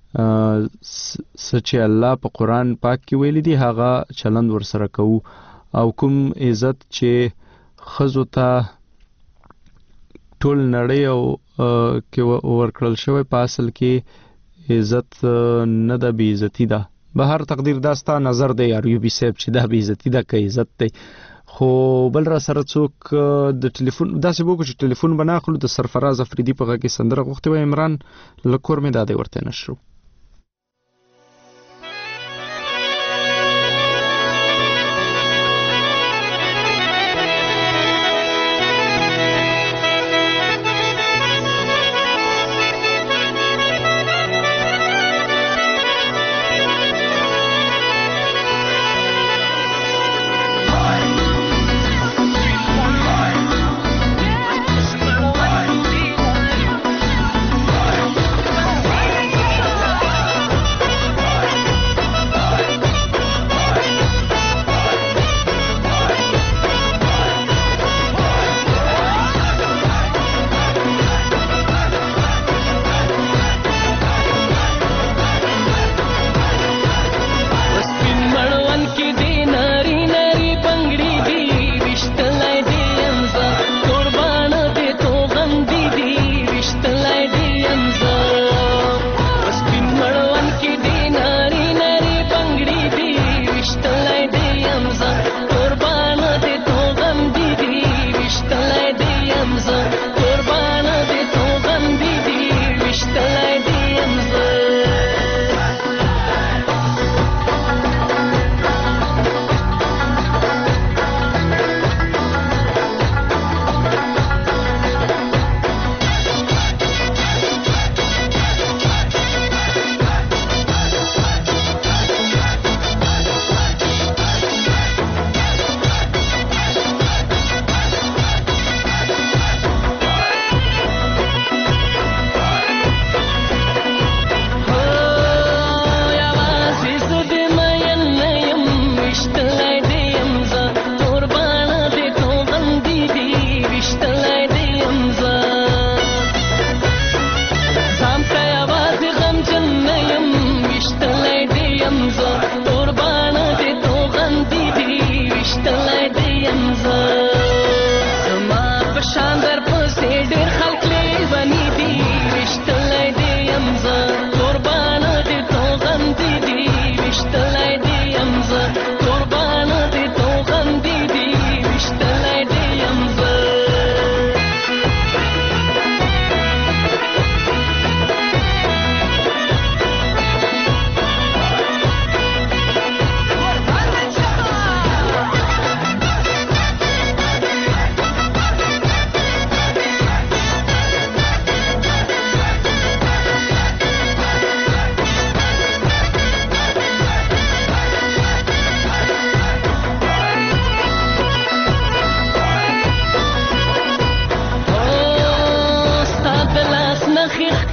څه چې الله په قرآن پاک کې ویلي دي هغه چلند ورسره کوو. او کوم عزت چې ښځو ته ټول نړۍ او کې ورکړل شوی په اصل کې عزت نه ده، بې عزتي ده. به هر تقدیر دا ستا نظر دی ایوبي صاحب چې دا بې عزتي ده که عزت دی. خو بل را سره څوک د ټلیفون داسې وکړو چې ټلیفون به نه اخلو. د سرفراز افریدي په غږ کې سندره غوښتې وه عمران له کور مې دا دی ورته نشرو.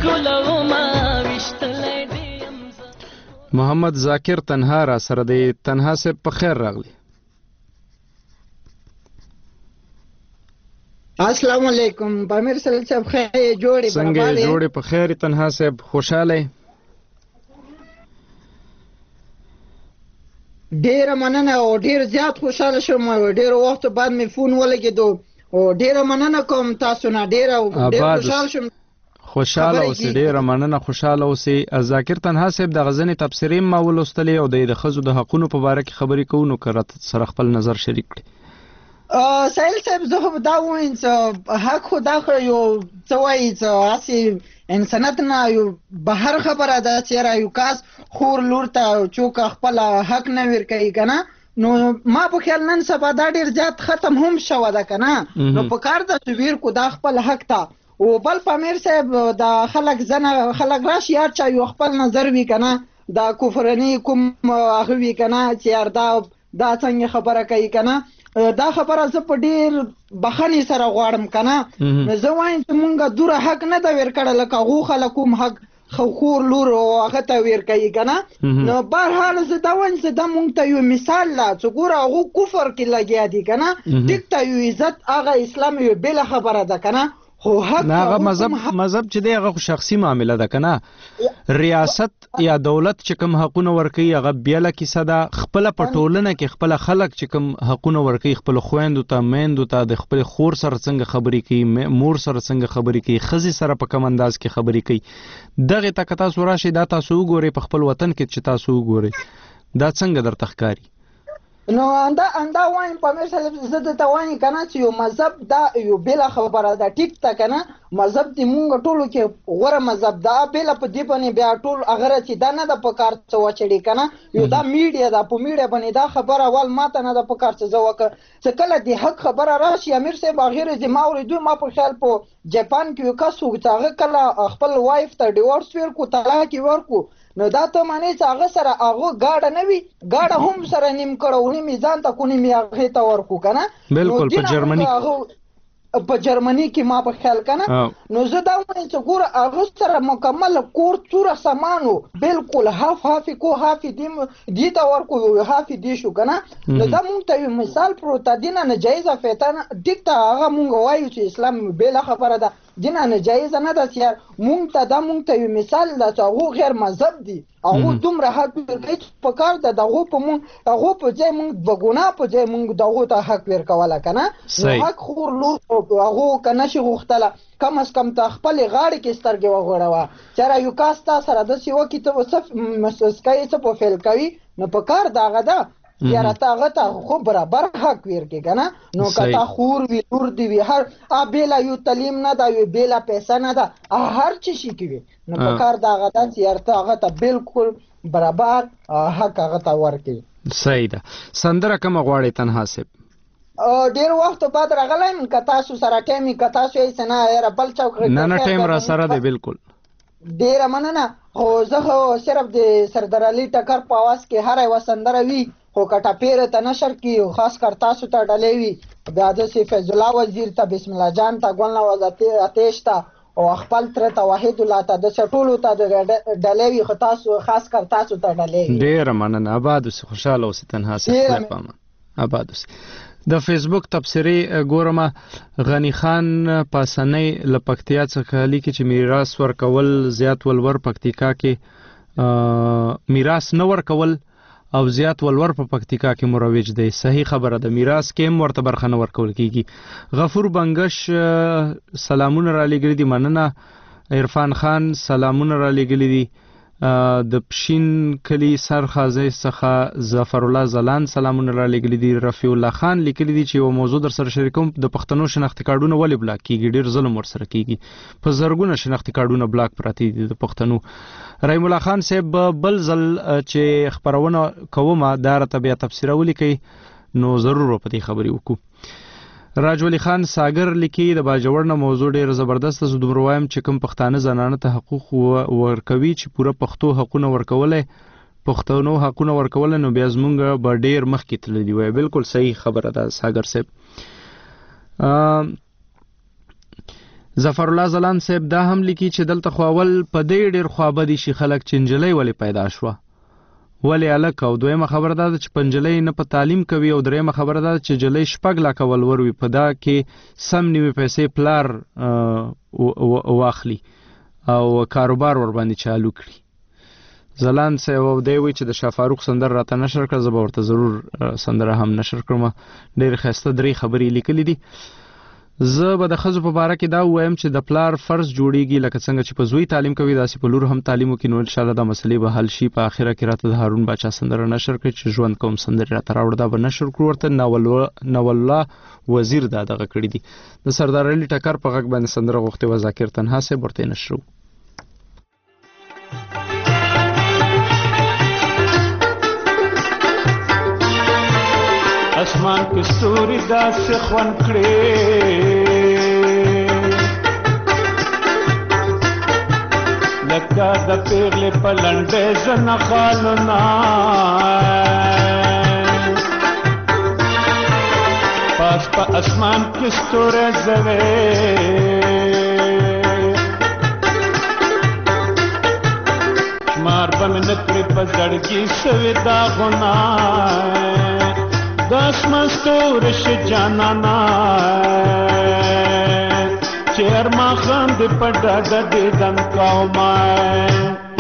محمد ذاکر تنها را سره دی. تنها صاحب په خیر راغلی. السلام علیکم. پامیر سره صاحب خیر جوړې څنګه جوړې په خیر تنها صاحب خوشاله؟ ډیر مننه او ډیر زیات خوشاله شوم. ډیر وخت بعد می فون ولګیدو او ډیر مننه کوم تاسو نه. ډیر خوشاله شوم. خوشاله اوسې. ډیر مننه خوشاله اوسې. ذاکر تنها صاحب د غزنی تبصرې ما ولوستلې او د ښځو د حقونو په باره کې خبرې کوو نو که راته سره خپل نظر شریک کړي. سایل صاحب زه خو دا وایم چې حق خو دا خو یو څه وایي چې هسې انسانیت نه یو بهر خبره ده چې یو کاس خور لور ته څوک خپل حق نه ورکوي که نه نو ما په خیال نن سبا دا ډېر زیات ختم هم شوه ده که نه نو په کار ده چې ویر کو دا خپل حق ته. او بل پامیر صاحب دا خلک راشي هر چا یو خپل نظر وي که نه دا کفرني کوم هغه وي که نه چې یار دا څنګه خبره کوي که نه دا خبره زه په ډیر بخښنې سره غواړم که نه زه وایم چې مونږ دوره حق نه ده ورکړی لکه هغو خلک کوم حق خور لور هغه ته ورکوي که نه نو بهرحال زه دا وایم چې دا مونږ ته یو مثال ده چې ګوره هغو کفر کې لګیا دي که نه ټیک ته یو عزت هغه اسلام یو بېله خبره ده که نه خو حق هغه مذهب چې دی هغه شخصي معامله ده که نه. ریاست یا دولت چې کوم حقونه ورکوي هغه بیله کیسه ده. خپله په ټولنه کې خپله خلک چې کوم حقونه ورکوي خپلو خویندو ته میندو ته د خپلې خور سره څنګه خبرې کوي مور سره څنګه خبرې کوي ښځې سره په کوم انداز کې خبرې کوي دغې ته که تاسو راشئ دا تاسو وګورئ په خپل وطن کې چې تاسو وګورئ دا څنګه درته ښکاري. نو اندا وایم پامیر صاحب زه درته وایم که نه چې یو مذهب دا یو بېله خبره ده ټیک ته که نه مذهب د مونږ ټولو کې غوره مذهب ده بېله په دې باندې بیا ټول هغه چې دا نه ده په کار څه وچړي که نه یو دا میډیا ده په میډیا باندې دا خبره اول ما ته نه ده په کار څه زه وکړه چې کله د حق خبره راشي امیر صاحب هغې ورځې ما اورېدو ما په خیال په جاپان کې یو کس و چې هغه کله خپل وایف ته ډیورس ورکړو طلاق یې ورکړو نو دا ته معنی چې هغه سره هغه گاډه نه وي گاډه هم سره نیم کړو نیمې ځان ته کو نیمې هغې ته ورکړو که نه بالکل په جرمني کې ما په خیال که نه نو زه دا وایم چې ګوره هغه سره مکمل کور څوره سامان و بالکل هافې کو هافې دې ته ورکړو هافې دې شو که نه نو دا مونږ ته یو مثال پروت ده دې نه نجایزه فیتنه ټیک ته هغه مونږ وایو چې اسلام بېله خبره ده دې نه نجایزه نه ده چې مونږ ته یو مثال ده چې هغو غیر مذهب دي هغو دومره حق ورکوي چې په کار ده د هغو په ځای مونږ دوه ګناه په ځای مونږ د هغو ته حق ورکوله که نه نو حق خور لور هغو که نشي غوښتله کم از کم ته خپلې غاړې کې سترګې وغوړوه چېرې یو کس تا سره داسې وکړي ته به څه مسکوي څه په فیل کوي نو په کار د هغه ده یاره ته هغه ته خو برابر حق ورکړي که نه نو که تا خور وي لور دي وي هر بېله یو تعلیم نه ده یو بېله پیسه نه ده هر څه شي کې وي نو په کار د هغه ده چې یاره ته هغه ته بالکل برابر حق هغه ته ورکړي. صحیح ده. سندره کومه غواړئ تنها صاحب؟ ډیر وخت بعد راغلایم که تاسو سره ټایم که تاسو یې څه نه یاره بل چوک نه ټایم را سره دی بالکل ډیره مننه. خو زه خو صرف د سردار علي ټکر په اواز کې هره یوه سندره وي خو که ټپېره ته نشر کړي خاص کر تاسو ته ډلې وي بیا داسې فیض الله وزیر ته بسم الله جان ته ګل نواز اتیش ته او خپل تره ته وحید الله ته داسې ټولو ته ډلې وي خو تاسو خاص کر تاسو ته ډلې وي. ډېره مننه. آباد اوسې خوشحاله اوسې تنها صاحب آباد اوسې. د فیسبوک تبصرې ګورم غنی خان پاسنۍ له پکتیا څخه لیکي چې میراث ورکول زیات ولور پکتیکا کې میراث نه ورکول او زیات ولور په پکتیکا کې مروج دی. صحیح خبره ده میراث کې هم ورته برخه نه ورکول کیږي. غفور بنگش سلامونه را لېږلي دي مننه. عرفان خان سلامونه را لېږلي دي. د پشین کلی سرخازی څخه ظفر الله زلان سلامونه را لېږلي دي. رفیع الله خان لیکلي دي چې یو موضوع در سره شریکوم د پښتنو شناختي کارډونه ولې بلاک کیږي ډیر ظلم ورسره کیږي په زرګونه شناختي کارډونه بلاک پراته دي د پښتنو. رحیم الله خان صاحب بل ځل چې خبرونه کومه دا راته بیا تفسیره ولیکئ نو ضرور په دې خبرې وکړو. راج ولی خان ساګر لیکي د باجوړ نه موضوع ډیر زبردست زه دومره وایم چې کوم پښتانه زنانه ته حقوق ورکوي چې پوره پښتو حقونه ورکولای پښتنو حقونه ورکول نو بیا زمونږ به ډیر مخکې تللی وای. بالکل صحیح خبره ده ساګر صاحب. ظفر الله زلان صاحب دا هم لیکي چې دلته خو اول په دې ډېر خوابدي شي خلک چې نجلۍ ولې پیدا شوه ولې هلک او دویمه خبره دا ده چې په نجلۍ نه په تعلیم کوي او دریمه خبره دا ده چې نجلۍ 6 لکه ولور وي په دا کې سم نیمې پیسې پلار واخلي او کاروبار ورباندې چالو کړي زلان صاحب او دی وی چې د شاه فاروق سندر راته نشر کړ زه به ورته ضرور سندره هم نشر کړم ډېر ښایسته 3 خبرې لیکلې دي زه به د ښځو په باره کې دا ووایم چې د پلار فرض جوړیږي لکه څنګه چې په زوی تعلیم کوي داسې په لور هم تعلیم وکړي نو انشاءالله دا مسلې به حل شي په آخره کې راته د هارون باچا سندره نشر کړي چې ژوند کوم سندرې راته راوړه دا به نشر کړو ورته ناولله وزیر دا دغه کړي دي د سردار علي ټکر په غږ باندې سندره غوښتې وه ذاکر تنها صاحب ورته یې نشرو اسمان کې ستوري داسې خوند کړي لکه د پیغلې په لنډې زنه خالونه پاس په اسمان کې ستوري زوي شمار به مې نه کړې په زړګي سوي داغونه داس مستورش جانانا چیر ما خند پڑا دیدن قومائے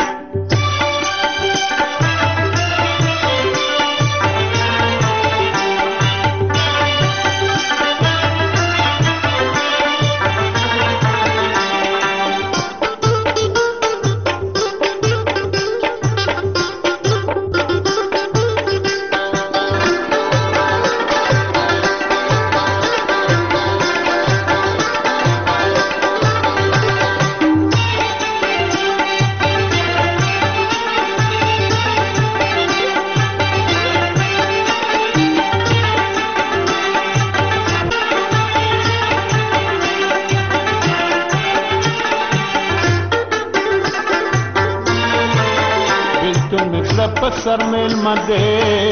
سر میل مدے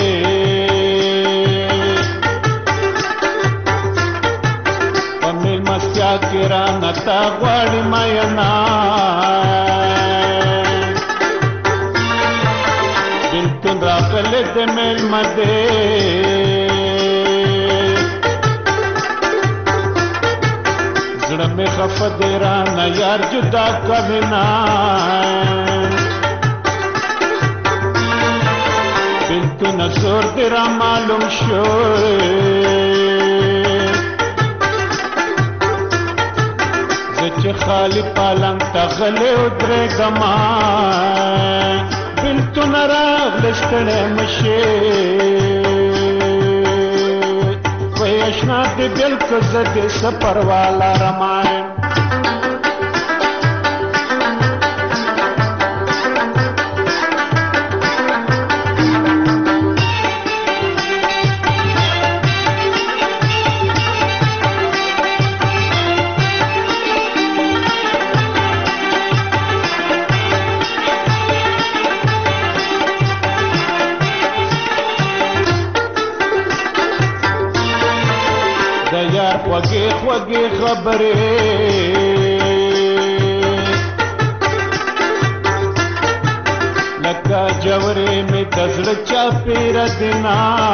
میل مستیا کرا نتا غواړي ماینا بلکل راغله د میل مدے زړه مې خفه دی را نه یار جدا کبنا بلکل نصور تیرا معلوم شو زچ خالی پالنگ تغلی ادرے گما بلکل نراغ لستنے مشے کوئی اشنا دی بلکل زدی سپر والا رمائن خوږې خبرې لکه جوړې مې د زړه چاپېره دینا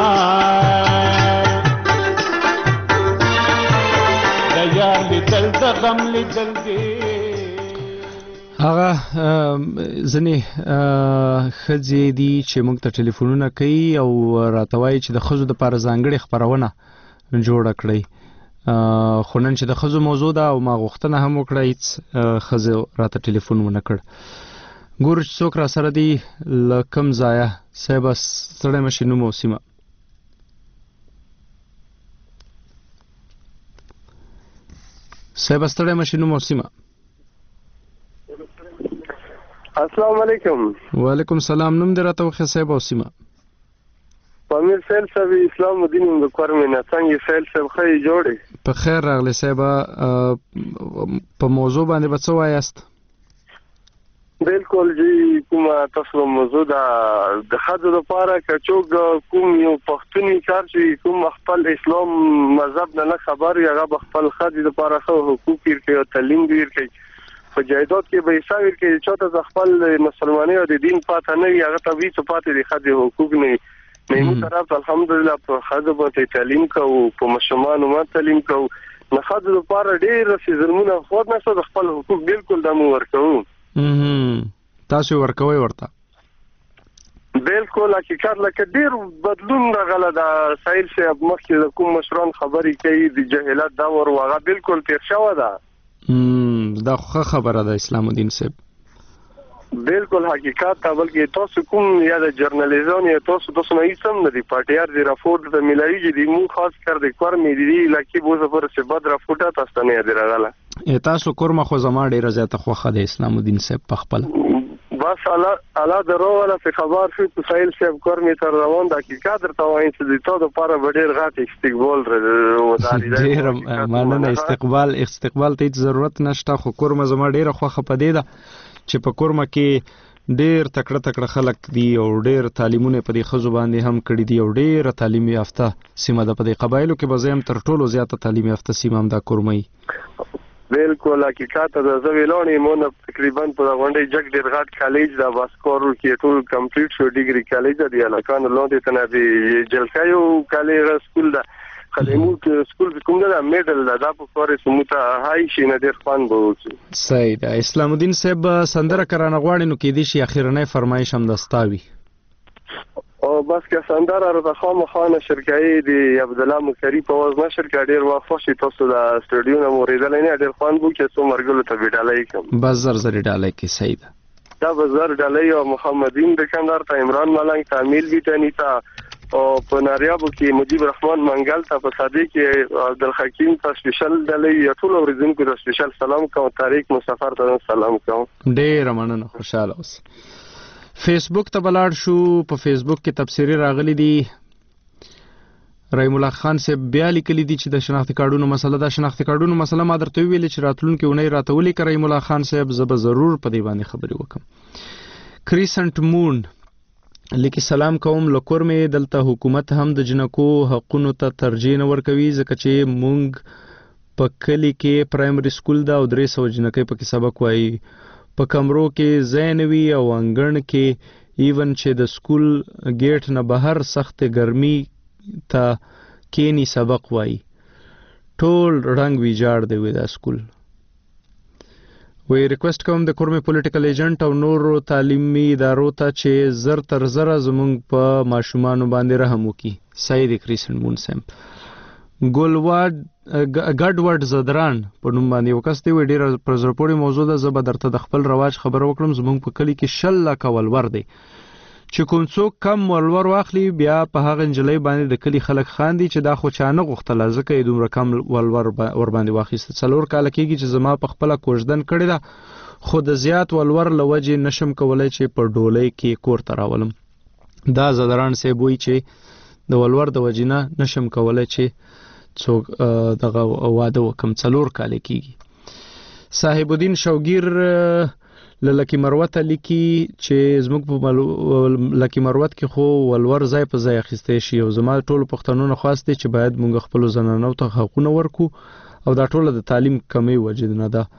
د یار لیدل د غم لیدل دی هغه ځنې ښځې دي چې موږ ته ټلیفونونه کوي او راته وایي چې د ښځو دپاره ځانګړې خپرونه جوړه کړئ خو نن چې د ښځو موضوع ده او ما غوښتنه هم وکړه هېڅ ښځو راته ټلیفون ونه کړ ګورو چې څوک را سره دي له کوم ځایه صاحبه ستړی مه شي نوم او سیمه صاحبه ستړی مه شي نوم او سیمه السلام علیکم وعلیکم السلام نوم دې راته وښیه صاحب او سیمه پامیر سیل صاحب اسلام الدین د کورمنه څنګه سیل صاحب خی جوړي په خیر راغلی صاحب په موضوع باندې به څه وایاست بالکل جی کومه تاسو موضوع د خځو لپاره کچوګ کوم یو پښتوني کار چې کوم خپل اسلام مذهب نه خبر یا غو خپل خځې لپاره حقوق ورکړي او تعلیم ورکړي په جایداد کې به حساب ورکړي چې تاسو خپل مسلمانۍ او د دین پاتې نه یا غوي څه پاتې د خځې حقوق نه مې طرف الحمدلله په خځو باندې تعلیم کوو په مشمانو ما تعلیم کوو نه خځو لپاره ډېر څه ظلمونه خو نه څه خپل حقوق بالکل د مو ورکوو تاسو ورکوي ورته بالکل حقیقت لکه ډیر بدلون راغله د سایل صاحب مخکې د کوم مشران خبرې کوي د جهالت دور واغه بالکل تیر شوه ده دا خبره ده اسلام الدین صاحب بالکل حقیقت ته بلکې تاسو کوم یا د جرنالیزم یا تاسو نه هیڅ نه دی پټیار دی راپورټ د ملایي دی مو خاص کر د کور مې دی لکه بوزه پر څه بد راپورټ تاسو نه دی راغله تاسو کورمه خو زما ډیره زیاته خوخه د اسلام الدین صاحب په خپل بس الله درو ولا په خبر شو په سایل صاحب کور می تر روان د حقیقت درته وایم چې د تاسو لپاره ډیر غټ استقبال وداري ډیر مننه استقبال ته ضرورت نشته خو کورمه زما ډیره خوخه پدې ده چې په کورمه کې ډیر تکړه خلک دي او ډیر تعلیمونه په دې خزو باندې هم کړی دي او ډیر تعلیم یافته سیمه ده په دې قبایلو کې به زم تر ټولو زیاته تعلیم یافته سیمه هم دا کورمه بالکل حقیقت د زویلونی مون تقریبا په غونډې جګ ډیر غټ کالج د باسکورو کې ټول کمپلیټ شو ډیګري کالج دی الکان لوندې تنه دی جلسایو کالج سکول ده خدمو کې سکول کوم ده میډل ده په کورې سموته هاي شي نه ډیر خوان بوځي صحیح ده اسلام الدین صاحب سندره کرانه غواړي نو کې دي شي اخیرنۍ فرمایش هم دستاوي او بس که سندره را خامخانه شرکای دی عبد الله مکری په واز نشر کې ډیر وافوشي تاسو د سټډیو نه موریدل نه ډیر خوان بو چې څو مرګلو ته وډالای کوم بازار زری ډالای کې صحیح ده دا بازار ډالای او محمدین دکاندار ته عمران ملنګ تعمیل بیتنی تا او په ناریابو کې مجيب الرحمن منګل ته په صادق کې عبدالحکیم ته سپیشل ډالای ټول اوریدونکو ته سپیشل سلام کوم طارق مسافر ته سلام کوم ډیر مننه خوشاله اوس فیسبوک ته بلاړ شو په فیسبوک کې تبصری راغلي دي رحیم الله خان صاحب بیا لیکلي دي چې د شناختی کارډونو مسله د شناختی کارډونو مسله ما درته ویل چې راتلونکي ونی راته ولي کوي رحیم الله خان صاحب زب ضرور په دې باندې خبرې وکم کریسنت مون لیکي سلام کوم لکور مې دلته حکومت هم د جنکو حقونو ته ترجیح نه ورکوي ځکه چې مونږ په کلی کې پرایمري سکول دا او 300 جنکې پکې سبق وایي په کمرو کې زینوي او انګړ کې ایون چې د سکول گیټ نه بهر سخت ګرمي ته کینی سبق وای ټول رنگ ویجاړ دی دا سکول وی ریکوست کوم د کورمه پولیټیکل ایجنټ او نورو تعلیمي ادارو ته چې زر تر زر زمونږ په ماشومان باندې رحم وکي سید کریسن مون سم ګډوډ زدران په نوم باندې وکستې وی ډیر پرزرپوري موضوع ده زه به درته د خپل رواج خبر وکړم زمونږ په کلی کې شل کول ور دی چې کوم څوک کم ولور واخلي بیا په هغه انجلۍ باندې د کلی خلک خاندي چې دا خو چانه غوښتل ځکه یې دومره کم ولور ور باندې واخیست 4 کال کېږي چې زما په خپل کوژدن کړی ده خو د زیات ولور لوجه نشم کولای چې په ډولۍ کې کور تراولم دا زدران سی بوي چې د ولور د وجنه نشم کولای چې څوک دغه واده وکم 4 کال کېږي صاحب الدین شوګیر لکی مروت لیکي چې زموږ په لکی مروت کې خو ولور ځای په ځای اخیستې شي او زما ټول پښتنو خاص دي چې باید مونږ خپل زنانو ته حقونه ورکو او دا ټول د تعلیم کمی وجد نه ده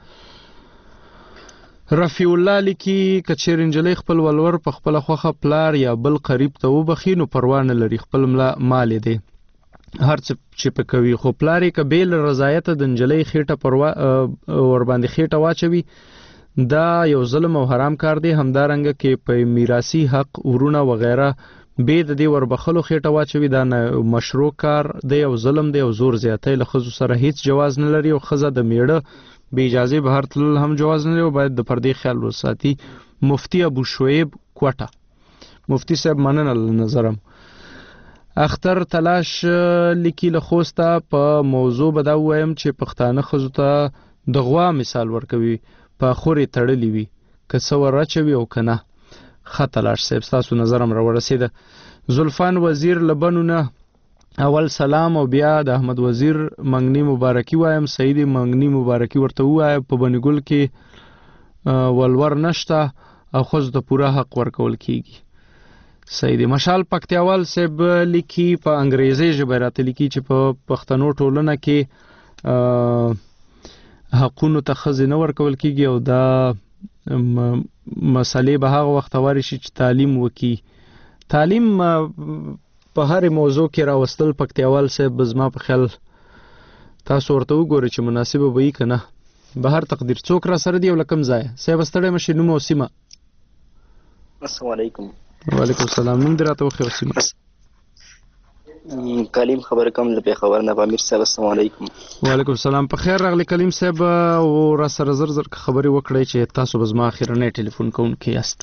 رفیع الله لیکي کچیر انجلۍ خپل ولور په خپل خوخه پلار یا بل قریب ته وبخي نو پروا نه لري خپل مال دی هر څه چې په کوي خو پلاری کبیل رضایت د انجلۍ خېټه پروا ور باندې خېټه واچوي دا یو ظلم او حرام کار دی همدارنګه کې په میراثي حق ورونه وغیرہ به د دې وربخلو خېټه واچوي دا مشروع کار دی او ظلم دی او زور زیاتی له خزو سره هیڅ جواز نه لري او خزه د میړه به اجازه بهر تل هم جواز نه لري او باید د پردې خیال وساتي مفتی ابو شعیب کوټه مفتی صاحب مننه نظرم اختر تلاش لیکي له خوسته په موضوع بدا وایم چې پښتانه خزو ته د غوا مثال ورکوي په خوري تړلی وي که څو راچوي او کنه خطلاش صاحب تاسو نظرم را ورسېده زلفان وزیر لبنونه اول سلام او بیا د احمد وزیر منګنی مبارکي وایم سید منګنی مبارکي ورته وایم په بنګل کې ولور نشته او ښځو ته پوره حق ورکول کیږي. صحیح دی. مشال پکتیاوال صاحب لیکي په انګریزي ژبه راته لیکي چې په پښتنو ټولنه کې حقونو ته ښځې نه ورکول کیږي او دا مسلې به هغه وخت هوارې شي چې تعلیم وکړي. تعلیم په هرې موضوع کې راوستل پکتیاوال صاحب زما په خیال تاسو ورته وګورئ چې مناسبه به وي که نه. بهر تقدیر څوک را سره دی او له کوم ځایه؟ صاحب ستړی مه شئ، نوم او سیمه. السلام علیکم. وعلیکم السلام. نوم دې راته وښیه او سیمه. کلیم خبر کوم له پېښور نه. پامیر صاحب السلام علیکم. وعلیکم السلام. په خیر راغلی کلیم صاحب، او را سره زر زر خبرې وکړئ چې تاسو به زما اخرنی ټلیفون کوونکی یاست.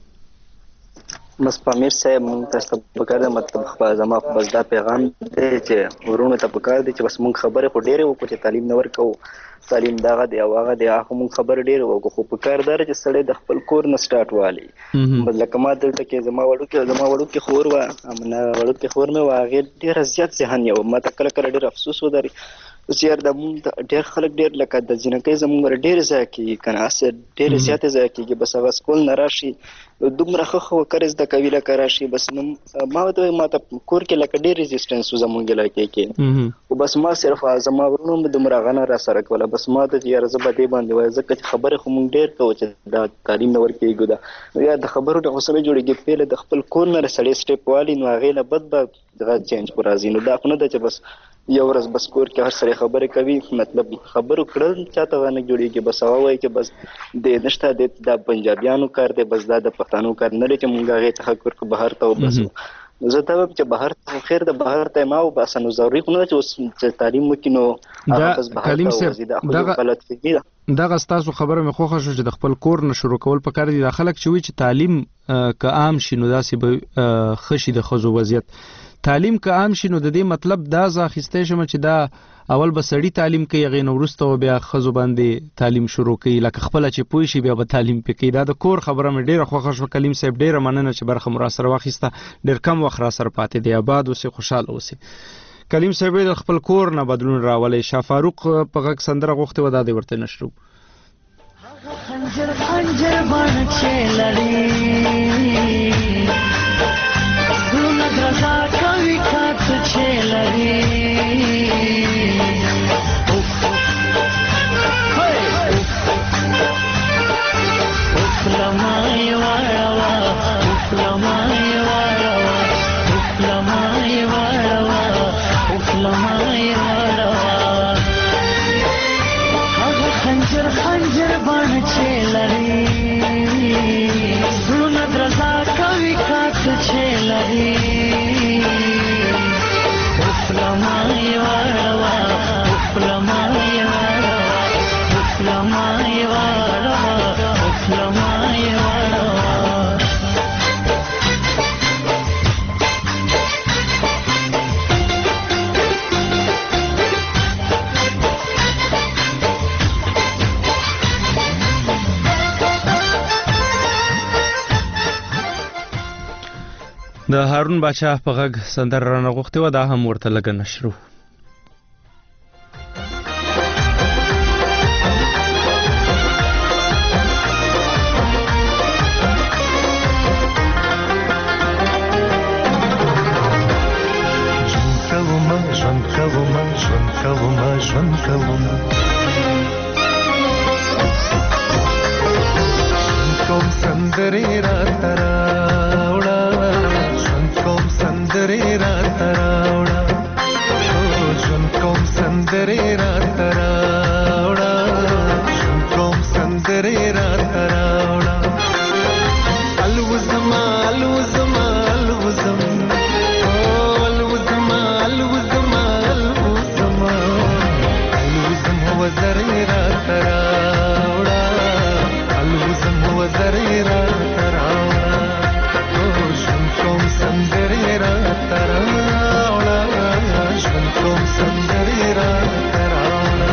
بس پامیر صاحب مونږ تاسو ته پکار ده، مطلب زما بس دا پیغام دی چې ورونو ته پکار دی چې بس مونږ خبرې خو ډېرې وکړو چې تعلیم نه ورکوو، تعلیم دغه دی او هغه دی، هغه مونږ خبرې ډېرې وکړو، خو پکار دا چې سړی د خپل کور نه سټارټ والي. لکه ما دلته کې زما وړوکې خور وه، وړوکې خور مې وه، هغې ډېره زیات ذهن یې وه. ما ته کله کله ډېر افسوس ودرې چې یار د مونږ ډېر خلک ډېر لکه د جینکۍ زمونږ ډېرې ضایع کېږي که نه، هسې ډېرې زیاتې ضایع کېږي. بس هغه سکول نه راشي دومره ښه وکړې زده کوي لکه راشي. بس نو ما ورته وایي ما ته کور کې لکه ډېر ریزسټنس و زمونږ علاقې کې، خو بس ما صرف زما ورونو مې دومره هغه نه راسره کوله. بس ما ته چې یاره زه به دې باندې وایه، ځکه چې خبرې خو مونږ ډېر کوو چې دا تعلیم نه ورکېږو، دا یا د خبرو د حوصله جوړېږي. پهله د خپل کور نه سړی سټیپ والي نو هغې نه بد به دغه چینج خو راځي. نو دا خو نه ده چې بس یو ورځ بس کور کې هر سړی خبرې کوي، مطلب خبرو کړل چاته نه جوړېږي. بس هغه وایي چې بس د نشته دا پنجابیانو کار دی، بس دا د پښتنو کار نه دی چې مونږ هغې ته حق ورکړو بهر ته وباسو. زه ته وایم چې بهر ته خیر د بهر ته ما وباسه، نو ضروري خو نه ده چې اوس تعلیم وکړي نو هغه بس بهر ته وځي. دا خو غلط فکري ده. دغه ستاسو خبره مې خوښه شو چې د خپل کور نه شروع کول پکار دي. دا خلک چې وایي چې تعلیم که عام شي نو داسې به ښه شي د ښځو وضعیت. تعلیم که عام شي نو د دې مطلب دا زه اخیستی شم چې دا اول به سړي تعلیم کوي، هغې نه وروسته به بیا ښځو باندې تعلیم شروع کوي، لکه خپله چې پوه شي بیا به تعلیم پې کوي. دا د کور خبره مې ډېره خوښه شوه کلیم صاحب. ډېره مننه چې برخه مو راسره واخیسته. ډېر کم وخت راسره پاتې دی. آباد اوسئ، خوشحاله اوسئ. کلیم صاحب د خپل کور نه بدلون راولی. شاه فاروق په غږ سندره غوښتې وه، دا دې ورته نشرو. خنجر باڼه چې لري زړونه درزا کوي کاڅ چې لري لمای واړه لمای واړه لمای واړه لمای واړه هغه خنجر باڼه چې لري زړونه درزا کوي کاڅ چې لري لمای واړه لمای واړه لمای واړه لمای واړه. د هارون باچا په غږ سندره رانه غوښتې وه، دا هم ورته لږه نشرو. سندرې راته راوړه ژوند کوم سندرې راته راوړه ژوند کوم سندرې راته راوړه ژوند کوم سندرې راته راوړه الوزما الوزما الوزم الوزما الوزما الوزما الوزم وزرې راته راوړه الوزم وزرې راته راوړه ژوند کوم سندرې راته راوړه ژوند کوم سندرې راته راوړه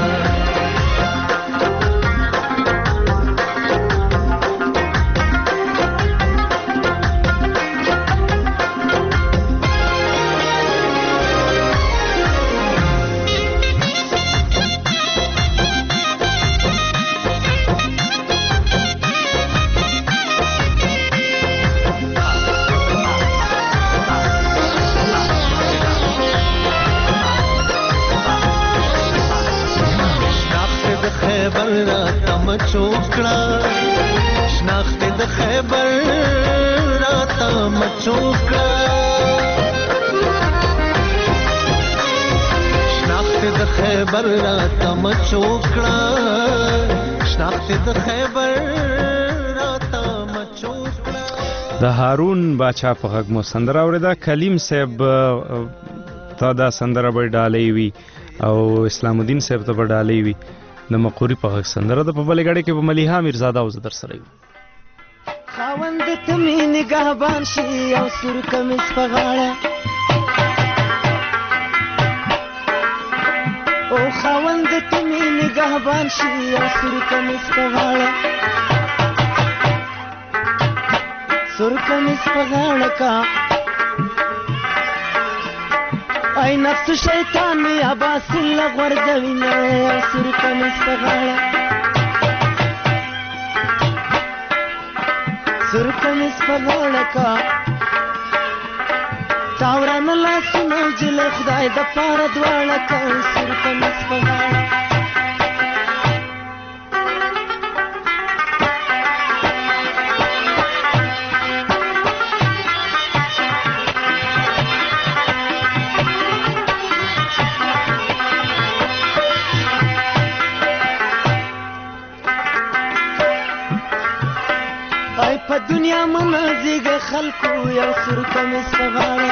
مچوکړه شناخت د خیبر راته مچوکړه شناخت د خیبر راته مچوکړه شناخت د خیبر راته مچوکړه. د هارون باچا په غږ مو سندره اورېده. کلیم صاحب ته دا سندره به ډالۍ وي او اسلام الدین صاحب ته به ډالۍ وي. د مقوري په غږ سندره د په بلې ګړې کې به ملیحه میرزاده او زه در سره یو. خاوند ته مې نگهبان شي او سور کمیس په غاړه او خاوند ته مې نگهبان شي او سور کمیس په غاړه سور کمیس په غاړه کا ای نفس شیطان می عباس لغورځوي نه او سور کمیس په غاړه سور کمیس په غاړه کا تاوران لاسونه جله خدای د پاره دواړه کا سور کمیس په غاړه په دنیا منازیګ خلکو یو سور کمیس په غاړه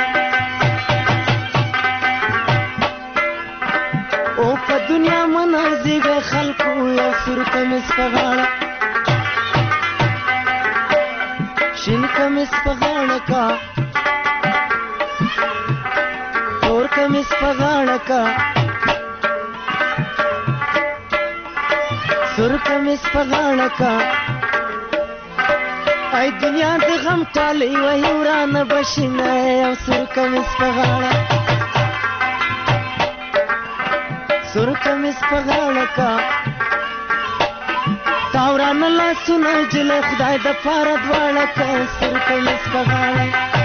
او په دنیا منازیګ خلکو یو سور کمیس په غاړه شین کمیس په غاړه کا تور کمیس په غاړه کا سور کمیس په غاړه کا ای دنیا د غم ټالۍ وهي ورانه بشینه او سور کمیس په غاړه سور کمیس په غاړه کا تاورانه لاسونه جله خدای د پاره دواړه کا سور کمیس په غاړه